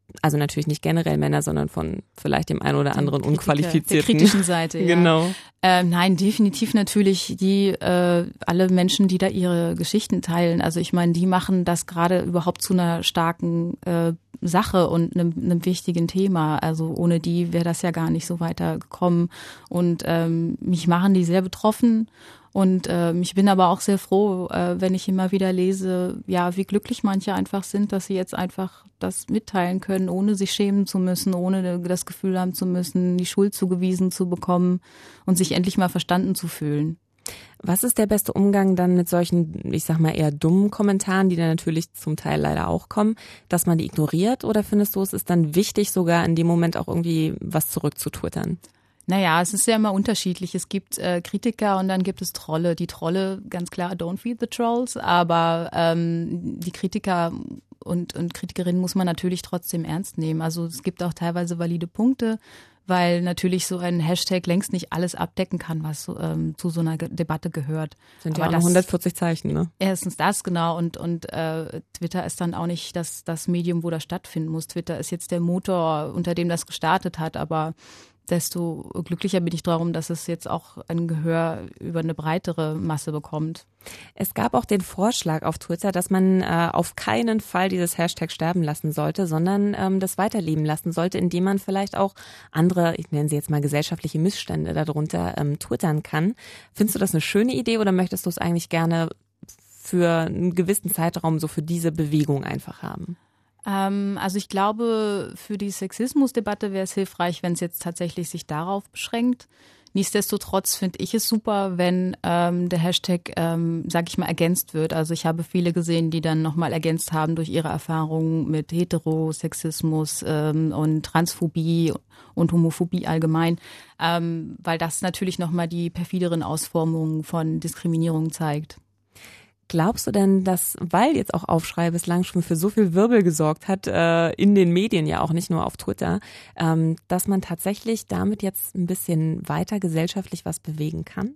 Also natürlich nicht generell Männer, sondern von vielleicht dem einen oder anderen Kritiker, unqualifizierten. Der kritischen Seite, ja. Genau. Ähm, nein, definitiv natürlich die äh, alle Menschen, die da ihre Geschichten teilen. Also ich meine, die machen das gerade überhaupt zu einer starken äh, Sache und einem, einem wichtigen Thema. Also ohne die wäre das ja gar nicht so weitergekommen. Und ähm, mich machen die sehr betroffen. Und äh, ich bin aber auch sehr froh, äh, wenn ich immer wieder lese, ja, wie glücklich manche einfach sind, dass sie jetzt einfach das mitteilen können, ohne sich schämen zu müssen, ohne das Gefühl haben zu müssen, die Schuld zugewiesen zu bekommen und sich endlich mal verstanden zu fühlen. Was ist der beste Umgang dann mit solchen, ich sag mal eher dummen Kommentaren, die dann natürlich zum Teil leider auch kommen, dass man die ignoriert, oder findest du, es ist dann wichtig, sogar in dem Moment auch irgendwie was zurückzutwittern? Naja, es ist ja immer unterschiedlich. Es gibt äh, Kritiker und dann gibt es Trolle. Die Trolle, ganz klar, don't feed the trolls, aber ähm, die Kritiker und, und Kritikerinnen muss man natürlich trotzdem ernst nehmen. Also es gibt auch teilweise valide Punkte, weil natürlich so ein Hashtag längst nicht alles abdecken kann, was ähm, zu so einer Ge- Debatte gehört. Sind ja aber auch das, hundertvierzig Zeichen, ne? Erstens das, genau. Und, und äh, Twitter ist dann auch nicht das, das Medium, wo das stattfinden muss. Twitter ist jetzt der Motor, unter dem das gestartet hat, aber desto glücklicher bin ich darum, dass es jetzt auch ein Gehör über eine breitere Masse bekommt. Es gab auch den Vorschlag auf Twitter, dass man äh, auf keinen Fall dieses Hashtag sterben lassen sollte, sondern ähm, das weiterleben lassen sollte, indem man vielleicht auch andere, ich nenne sie jetzt mal gesellschaftliche Missstände darunter ähm, twittern kann. Findest du das eine schöne Idee oder möchtest du es eigentlich gerne für einen gewissen Zeitraum so für diese Bewegung einfach haben? Ähm, also ich glaube, für die Sexismusdebatte wäre es hilfreich, wenn es jetzt tatsächlich sich darauf beschränkt. Nichtsdestotrotz finde ich es super, wenn ähm, der Hashtag, ähm, sag ich mal, ergänzt wird. Also ich habe viele gesehen, die dann nochmal ergänzt haben durch ihre Erfahrungen mit Heterosexismus ähm, und Transphobie und Homophobie allgemein, ähm, weil das natürlich nochmal die perfideren Ausformungen von Diskriminierung zeigt. Glaubst du denn, dass, weil jetzt auch Aufschrei bislang schon für so viel Wirbel gesorgt hat, äh, in den Medien, ja auch nicht nur auf Twitter, ähm, dass man tatsächlich damit jetzt ein bisschen weiter gesellschaftlich was bewegen kann?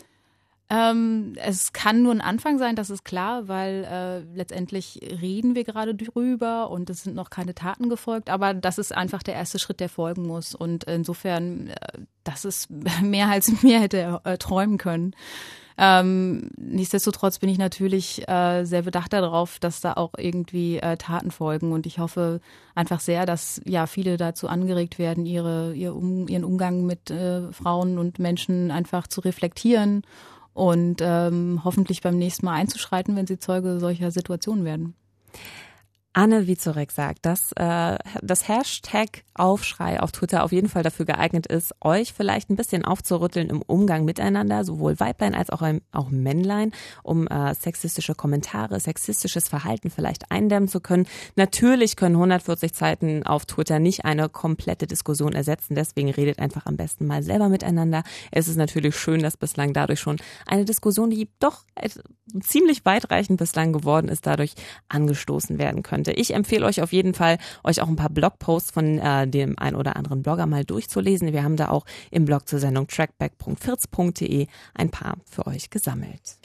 Ähm, es kann nur ein Anfang sein, das ist klar, weil äh, letztendlich reden wir gerade drüber und es sind noch keine Taten gefolgt, aber das ist einfach der erste Schritt, der folgen muss. Und insofern, äh, das ist mehr als mir hätte äh, träumen können. Ähm, nichtsdestotrotz bin ich natürlich äh, sehr bedacht darauf, dass da auch irgendwie äh, Taten folgen, und ich hoffe einfach sehr, dass ja viele dazu angeregt werden, ihre, ihr um, ihren Umgang mit äh, Frauen und Menschen einfach zu reflektieren und ähm, hoffentlich beim nächsten Mal einzuschreiten, wenn sie Zeuge solcher Situationen werden. Anne Wieczorek sagt, dass äh, das Hashtag Aufschrei auf Twitter auf jeden Fall dafür geeignet ist, euch vielleicht ein bisschen aufzurütteln im Umgang miteinander, sowohl Weiblein als auch, auch Männlein, um äh, sexistische Kommentare, sexistisches Verhalten vielleicht eindämmen zu können. Natürlich können hundertvierzig Zeichen auf Twitter nicht eine komplette Diskussion ersetzen, deswegen redet einfach am besten mal selber miteinander. Es ist natürlich schön, dass bislang dadurch schon eine Diskussion, die doch ziemlich weitreichend bislang geworden ist, dadurch angestoßen werden könnte. Ich empfehle euch auf jeden Fall, euch auch ein paar Blogposts von äh, dem ein oder anderen Blogger mal durchzulesen. Wir haben da auch im Blog zur Sendung trackback punkt firz punkt de ein paar für euch gesammelt.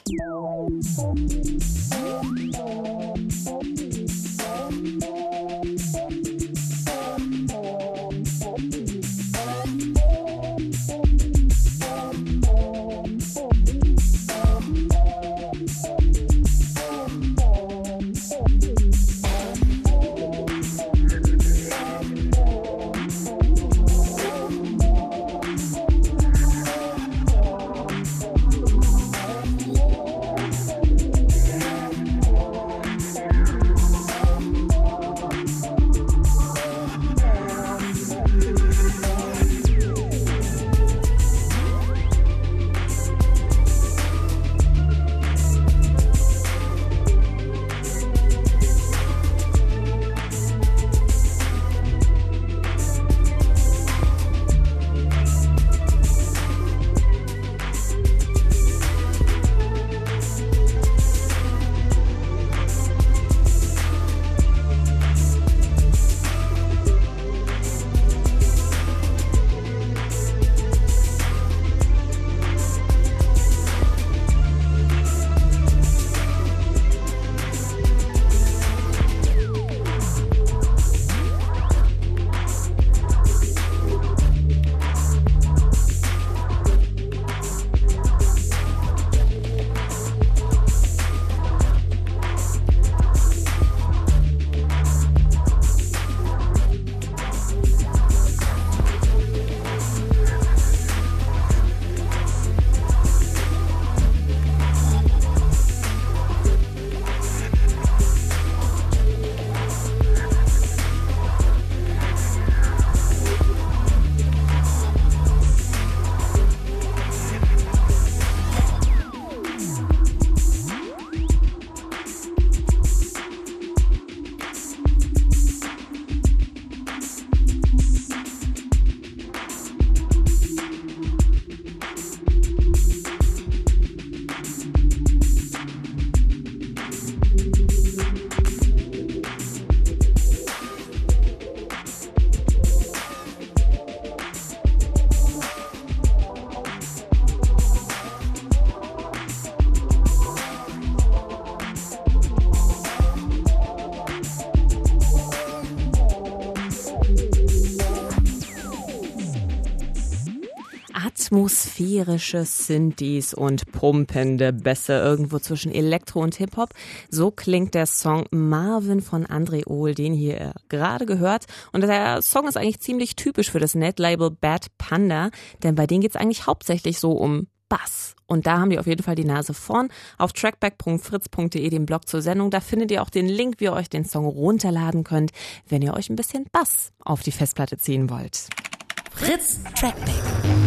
Atmosphärische Synthes und pumpende Bässe irgendwo zwischen Elektro und Hip-Hop. So klingt der Song Marvin von André Ohl, den hier gerade gehört. Und der Song ist eigentlich ziemlich typisch für das Netlabel Bad Panda, denn bei denen geht es eigentlich hauptsächlich so um Bass. Und da haben die auf jeden Fall die Nase vorn. Auf trackback punkt fritz punkt de, den Blog zur Sendung, da findet ihr auch den Link, wie ihr euch den Song runterladen könnt, wenn ihr euch ein bisschen Bass auf die Festplatte ziehen wollt. Fritz Trackback.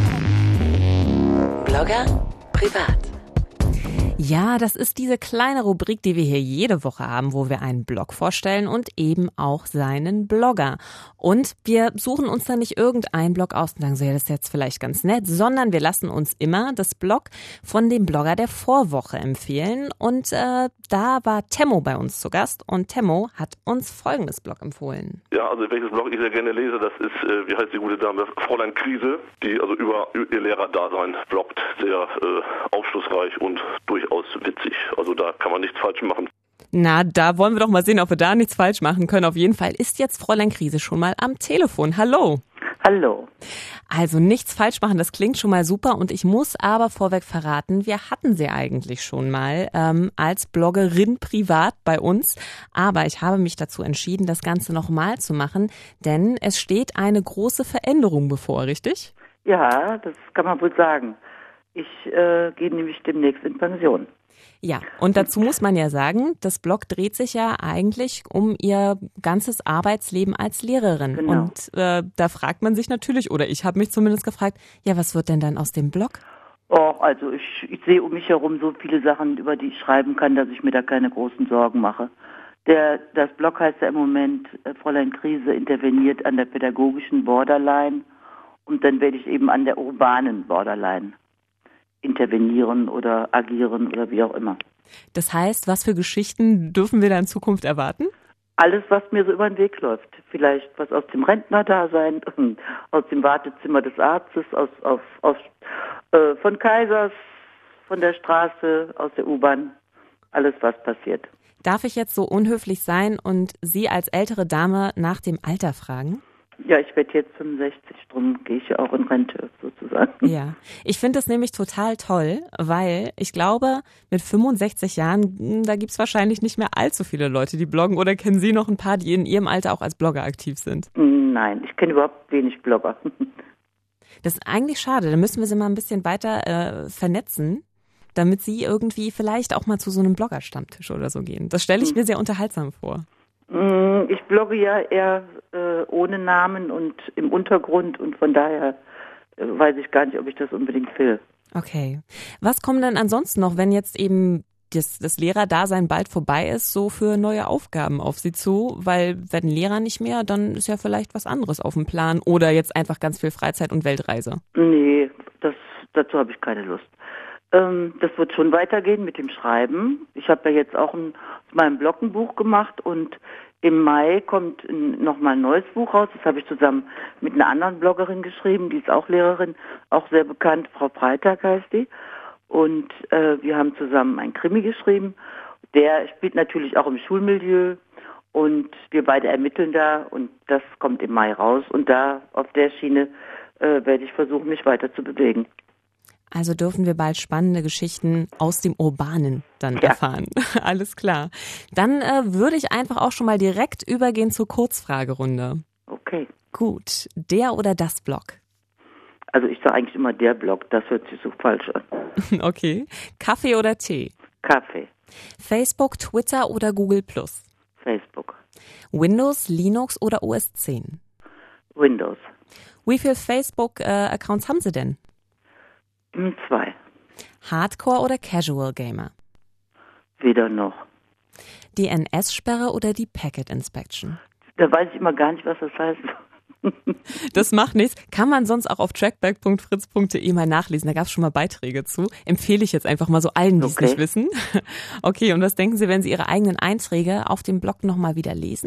Blogger privat. Ja, das ist diese kleine Rubrik, die wir hier jede Woche haben, wo wir einen Blog vorstellen und eben auch seinen Blogger. Und wir suchen uns dann nicht irgendeinen Blog aus und sagen so, ja, das ist jetzt vielleicht ganz nett, sondern wir lassen uns immer das Blog von dem Blogger der Vorwoche empfehlen. Und äh, da war Temmo bei uns zu Gast und Temmo hat uns folgendes Blog empfohlen. Ja, also welches Blog ich sehr gerne lese, das ist, äh, wie heißt die gute Dame, Fräulein Krise, die also über ihr Lehrerdasein bloggt, sehr äh, aufschlussreich und durchaus witzig. Also da kann man nichts falsch machen. Na, da wollen wir doch mal sehen, ob wir da nichts falsch machen können. Auf jeden Fall ist jetzt Fräulein Krise schon mal am Telefon. Hallo. Hallo. Also nichts falsch machen, das klingt schon mal super. Und ich muss aber vorweg verraten, wir hatten sie eigentlich schon mal ähm, als Bloggerin privat bei uns. Aber ich habe mich dazu entschieden, das Ganze nochmal zu machen, denn es steht eine große Veränderung bevor, richtig? Ja, das kann man wohl sagen. Ich äh, gehe nämlich demnächst in Pension. Ja, und dazu muss man ja sagen, das Blog dreht sich ja eigentlich um ihr ganzes Arbeitsleben als Lehrerin. Genau. Und äh, da fragt man sich natürlich, oder ich habe mich zumindest gefragt, ja, was wird denn dann aus dem Blog? Oh, also ich, ich sehe um mich herum so viele Sachen, über die ich schreiben kann, dass ich mir da keine großen Sorgen mache. Der, das Blog heißt ja im Moment, äh, Fräulein Krise interveniert an der pädagogischen Borderline und dann werde ich eben an der urbanen Borderline intervenieren oder agieren oder wie auch immer. Das heißt, was für Geschichten dürfen wir da in Zukunft erwarten? Alles, was mir so über den Weg läuft. Vielleicht was aus dem Rentnerdasein, aus dem Wartezimmer des Arztes, aus, aus, aus, äh, von Kaisers, von der Straße, aus der U-Bahn. Alles, was passiert. Darf ich jetzt so unhöflich sein und Sie als ältere Dame nach dem Alter fragen? Ja, ich werde jetzt fünfundsechzig, drum gehe ich ja auch in Rente sozusagen. Ja, ich finde das nämlich total toll, weil ich glaube, mit fünfundsechzig Jahren, da gibt's wahrscheinlich nicht mehr allzu viele Leute, die bloggen. Oder kennen Sie noch ein paar, die in Ihrem Alter auch als Blogger aktiv sind? Nein, ich kenne überhaupt wenig Blogger. Das ist eigentlich schade, da müssen wir sie mal ein bisschen weiter äh, vernetzen, damit Sie irgendwie vielleicht auch mal zu so einem Blogger-Stammtisch oder so gehen. Das stelle ich mir sehr unterhaltsam vor. Ich blogge ja eher äh, ohne Namen und im Untergrund und von daher äh, weiß ich gar nicht, ob ich das unbedingt will. Okay. Was kommen denn ansonsten noch, wenn jetzt eben das, das Lehrerdasein bald vorbei ist, so für neue Aufgaben auf Sie zu? Weil werden Lehrer nicht mehr, dann ist ja vielleicht was anderes auf dem Plan oder jetzt einfach ganz viel Freizeit und Weltreise. Nee, das, dazu habe ich keine Lust. Ähm, das wird schon weitergehen mit dem Schreiben. Ich habe ja jetzt auch ein, aus meinem Blog ein Buch gemacht und im Mai kommt nochmal ein neues Buch raus. Das habe ich zusammen mit einer anderen Bloggerin geschrieben, die ist auch Lehrerin, auch sehr bekannt, Frau Freitag heißt die. Und äh, wir haben zusammen einen Krimi geschrieben. Der spielt natürlich auch im Schulmilieu und wir beide ermitteln da und das kommt im Mai raus. Und da auf der Schiene äh, werde ich versuchen, mich weiter zu bewegen. Also dürfen wir bald spannende Geschichten aus dem Urbanen dann ja. erfahren. Alles klar. Dann äh, würde ich einfach auch schon mal direkt übergehen zur Kurzfragerunde. Okay. Gut. Der oder das Blog? Also ich sage eigentlich immer der Blog, das hört sich so falsch an. Okay. Kaffee oder Tee? Kaffee. Facebook, Twitter oder Google Plus? Facebook. Windows, Linux oder O S zehn? Windows. Wie viele Facebook-Accounts äh, haben Sie denn? Zwei. Hardcore oder Casual Gamer? Weder noch. D N S-Sperre oder die Packet Inspection? Da weiß ich immer gar nicht, was das heißt. Das macht nichts. Kann man sonst auch auf trackback punkt fritz punkt de mal nachlesen. Da gab es schon mal Beiträge zu. Empfehle ich jetzt einfach mal so allen, die es okay. nicht wissen. Okay, und was denken Sie, wenn Sie Ihre eigenen Einträge auf dem Blog nochmal wieder lesen?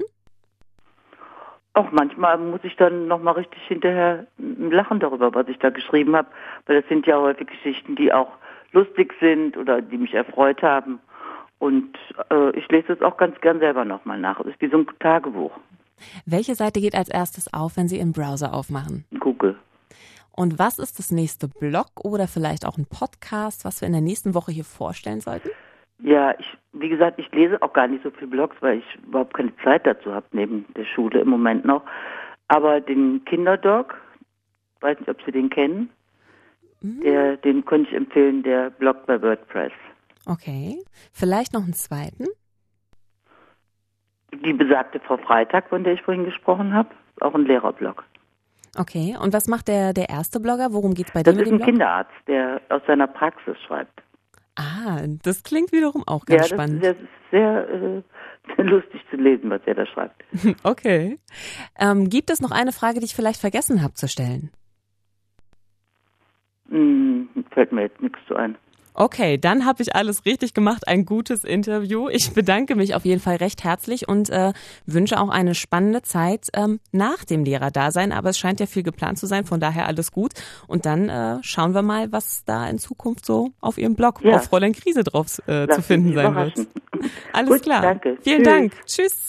Auch manchmal muss ich dann nochmal richtig hinterher lachen darüber, was ich da geschrieben habe, weil das sind ja häufig Geschichten, die auch lustig sind oder die mich erfreut haben. Und äh, ich lese das auch ganz gern selber nochmal nach. Das ist wie so ein Tagebuch. Welche Seite geht als erstes auf, wenn Sie Ihren Browser aufmachen? Google. Und was ist das nächste Blog oder vielleicht auch ein Podcast, was wir in der nächsten Woche hier vorstellen sollten? Ja, ich, wie gesagt, ich lese auch gar nicht so viele Blogs, weil ich überhaupt keine Zeit dazu habe, neben der Schule im Moment noch. Aber den Kinderdog, weiß nicht, ob Sie den kennen, mhm. der, den könnte ich empfehlen, der Blog bei WordPress. Okay, vielleicht noch einen zweiten? Die besagte Frau Freitag, von der ich vorhin gesprochen habe, ist auch ein Lehrerblog. Okay, und was macht der, der erste Blogger? Worum geht's bei das dem? Das ist ein Blog? Kinderarzt, der aus seiner Praxis schreibt. Ah, das klingt wiederum auch ganz ja, das, spannend. Ja, das ist sehr, äh, sehr lustig zu lesen, was er da schreibt. Okay. Ähm, gibt es noch eine Frage, die ich vielleicht vergessen habe zu stellen? Hm, fällt mir jetzt nichts zu ein. Okay, dann habe ich alles richtig gemacht. Ein gutes Interview. Ich bedanke mich auf jeden Fall recht herzlich und äh, wünsche auch eine spannende Zeit ähm, nach dem Lehrerdasein. Aber es scheint ja viel geplant zu sein, von daher alles gut. Und dann äh, schauen wir mal, was da in Zukunft so auf Ihrem Blog ja. auf Fräulein Krise drauf äh, zu finden sein wird. Alles gut, klar. Danke. Vielen Tschüss. Dank. Tschüss.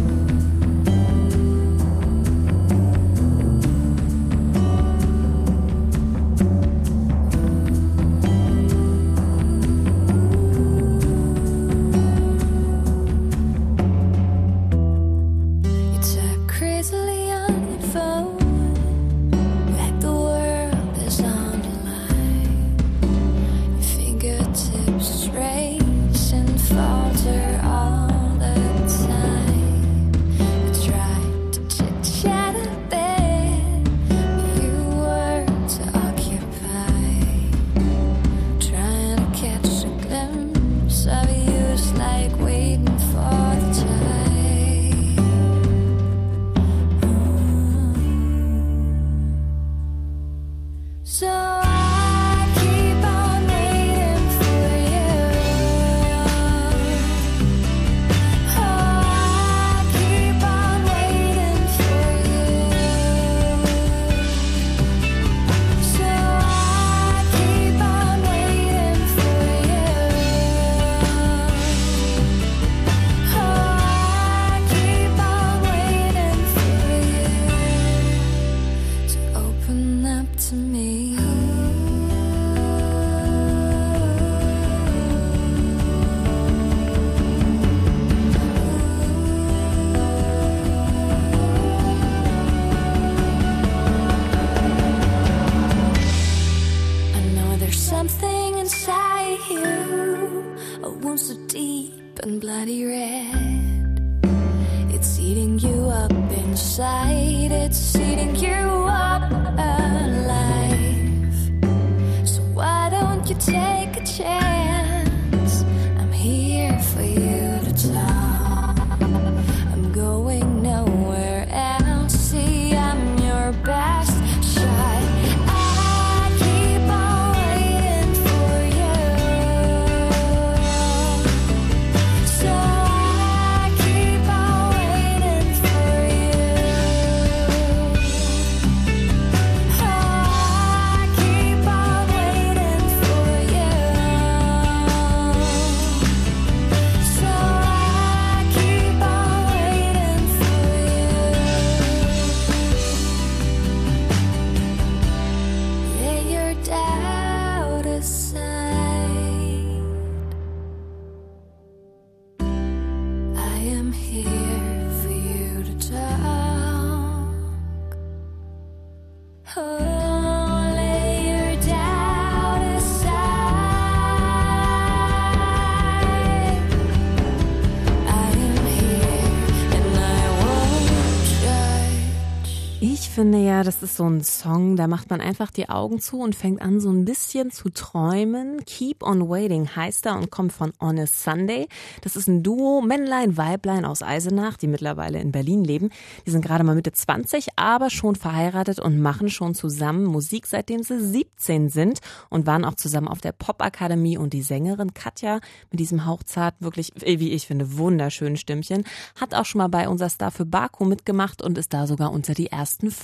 Ich finde ja, das ist so ein Song, da macht man einfach die Augen zu und fängt an, so ein bisschen zu träumen. Keep on Waiting heißt er und kommt von On a Sunday. Das ist ein Duo, Männlein, Weiblein aus Eisenach, die mittlerweile in Berlin leben. Die sind gerade mal Mitte zwanzig, aber schon verheiratet und machen schon zusammen Musik, seitdem sie siebzehn sind und waren auch zusammen auf der Popakademie. Und die Sängerin Katja mit diesem hauchzart, wirklich, wie ich finde, wunderschönen Stimmchen, hat auch schon mal bei Unser Star für Baku mitgemacht und ist da sogar unter die ersten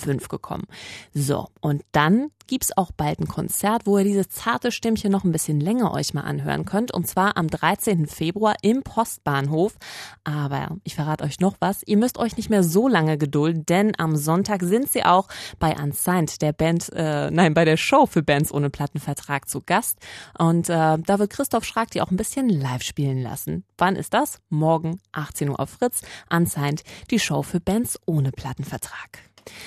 fünf gekommen. So, und dann gibt's auch bald ein Konzert, wo ihr dieses zarte Stimmchen noch ein bisschen länger euch mal anhören könnt. Und zwar am dreizehnten Februar im Postbahnhof. Aber ich verrate euch noch was. Ihr müsst euch nicht mehr so lange gedulden, denn am Sonntag sind sie auch bei Unsigned, der Band, äh, nein, bei der Show für Bands ohne Plattenvertrag zu Gast. Und äh, da wird Christoph Schrag die auch ein bisschen live spielen lassen. Wann ist das? Morgen, achtzehn Uhr auf Fritz. Unsigned, die Show für Bands ohne Plattenvertrag.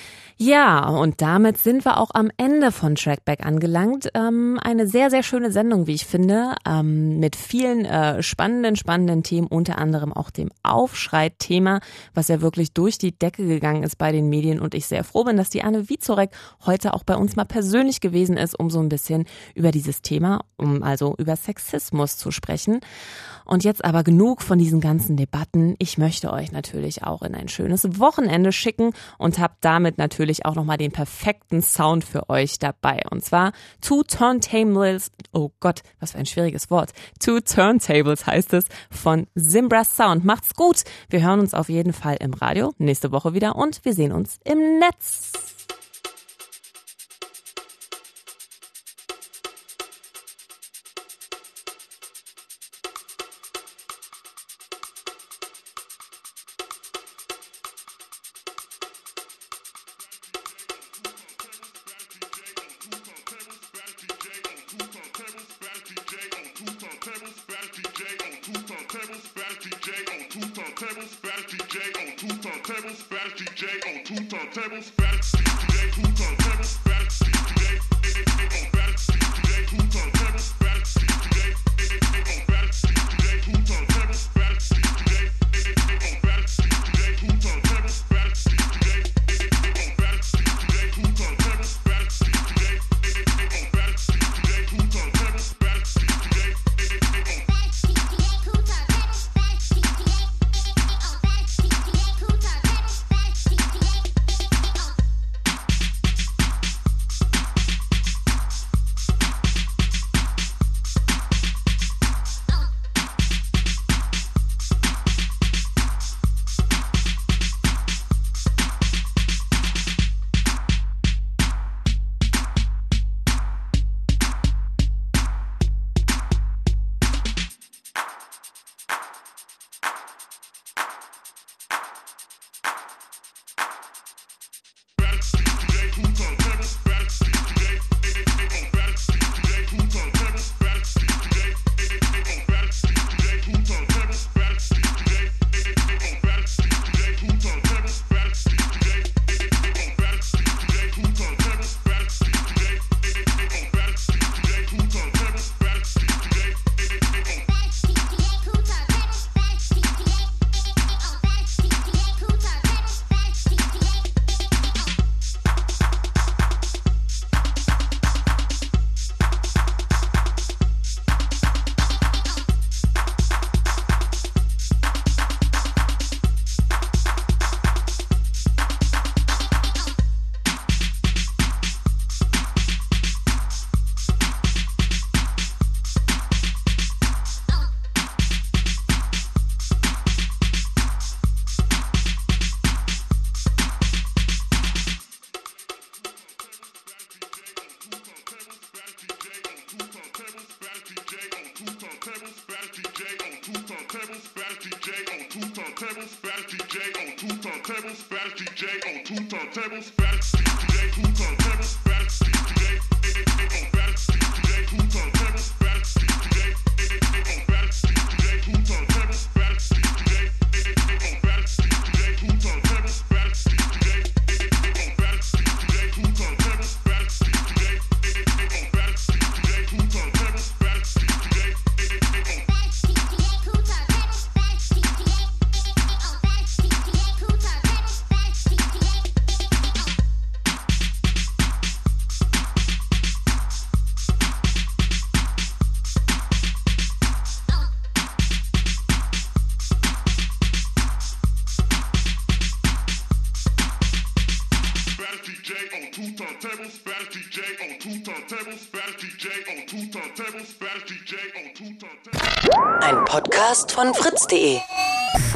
Ja, und damit sind wir auch am Ende von Trackback angelangt. Ähm, eine sehr, sehr schöne Sendung, wie ich finde, ähm, mit vielen äh, spannenden, spannenden Themen, unter anderem auch dem Aufschrei-Thema, was ja wirklich durch die Decke gegangen ist bei den Medien, und ich sehr froh bin, dass die Anne Wieczorek heute auch bei uns mal persönlich gewesen ist, um so ein bisschen über dieses Thema, um also über Sexismus zu sprechen. Und jetzt aber genug von diesen ganzen Debatten. Ich möchte euch natürlich auch in ein schönes Wochenende schicken und habe damit natürlich auch nochmal den perfekten Sound für euch dabei. Und zwar Two Turntables, oh Gott, was für ein schwieriges Wort. Two Turntables heißt es, von Zimbra Sound. Macht's gut. Wir hören uns auf jeden Fall im Radio nächste Woche wieder und wir sehen uns im Netz. Ein Podcast von fritz punkt de.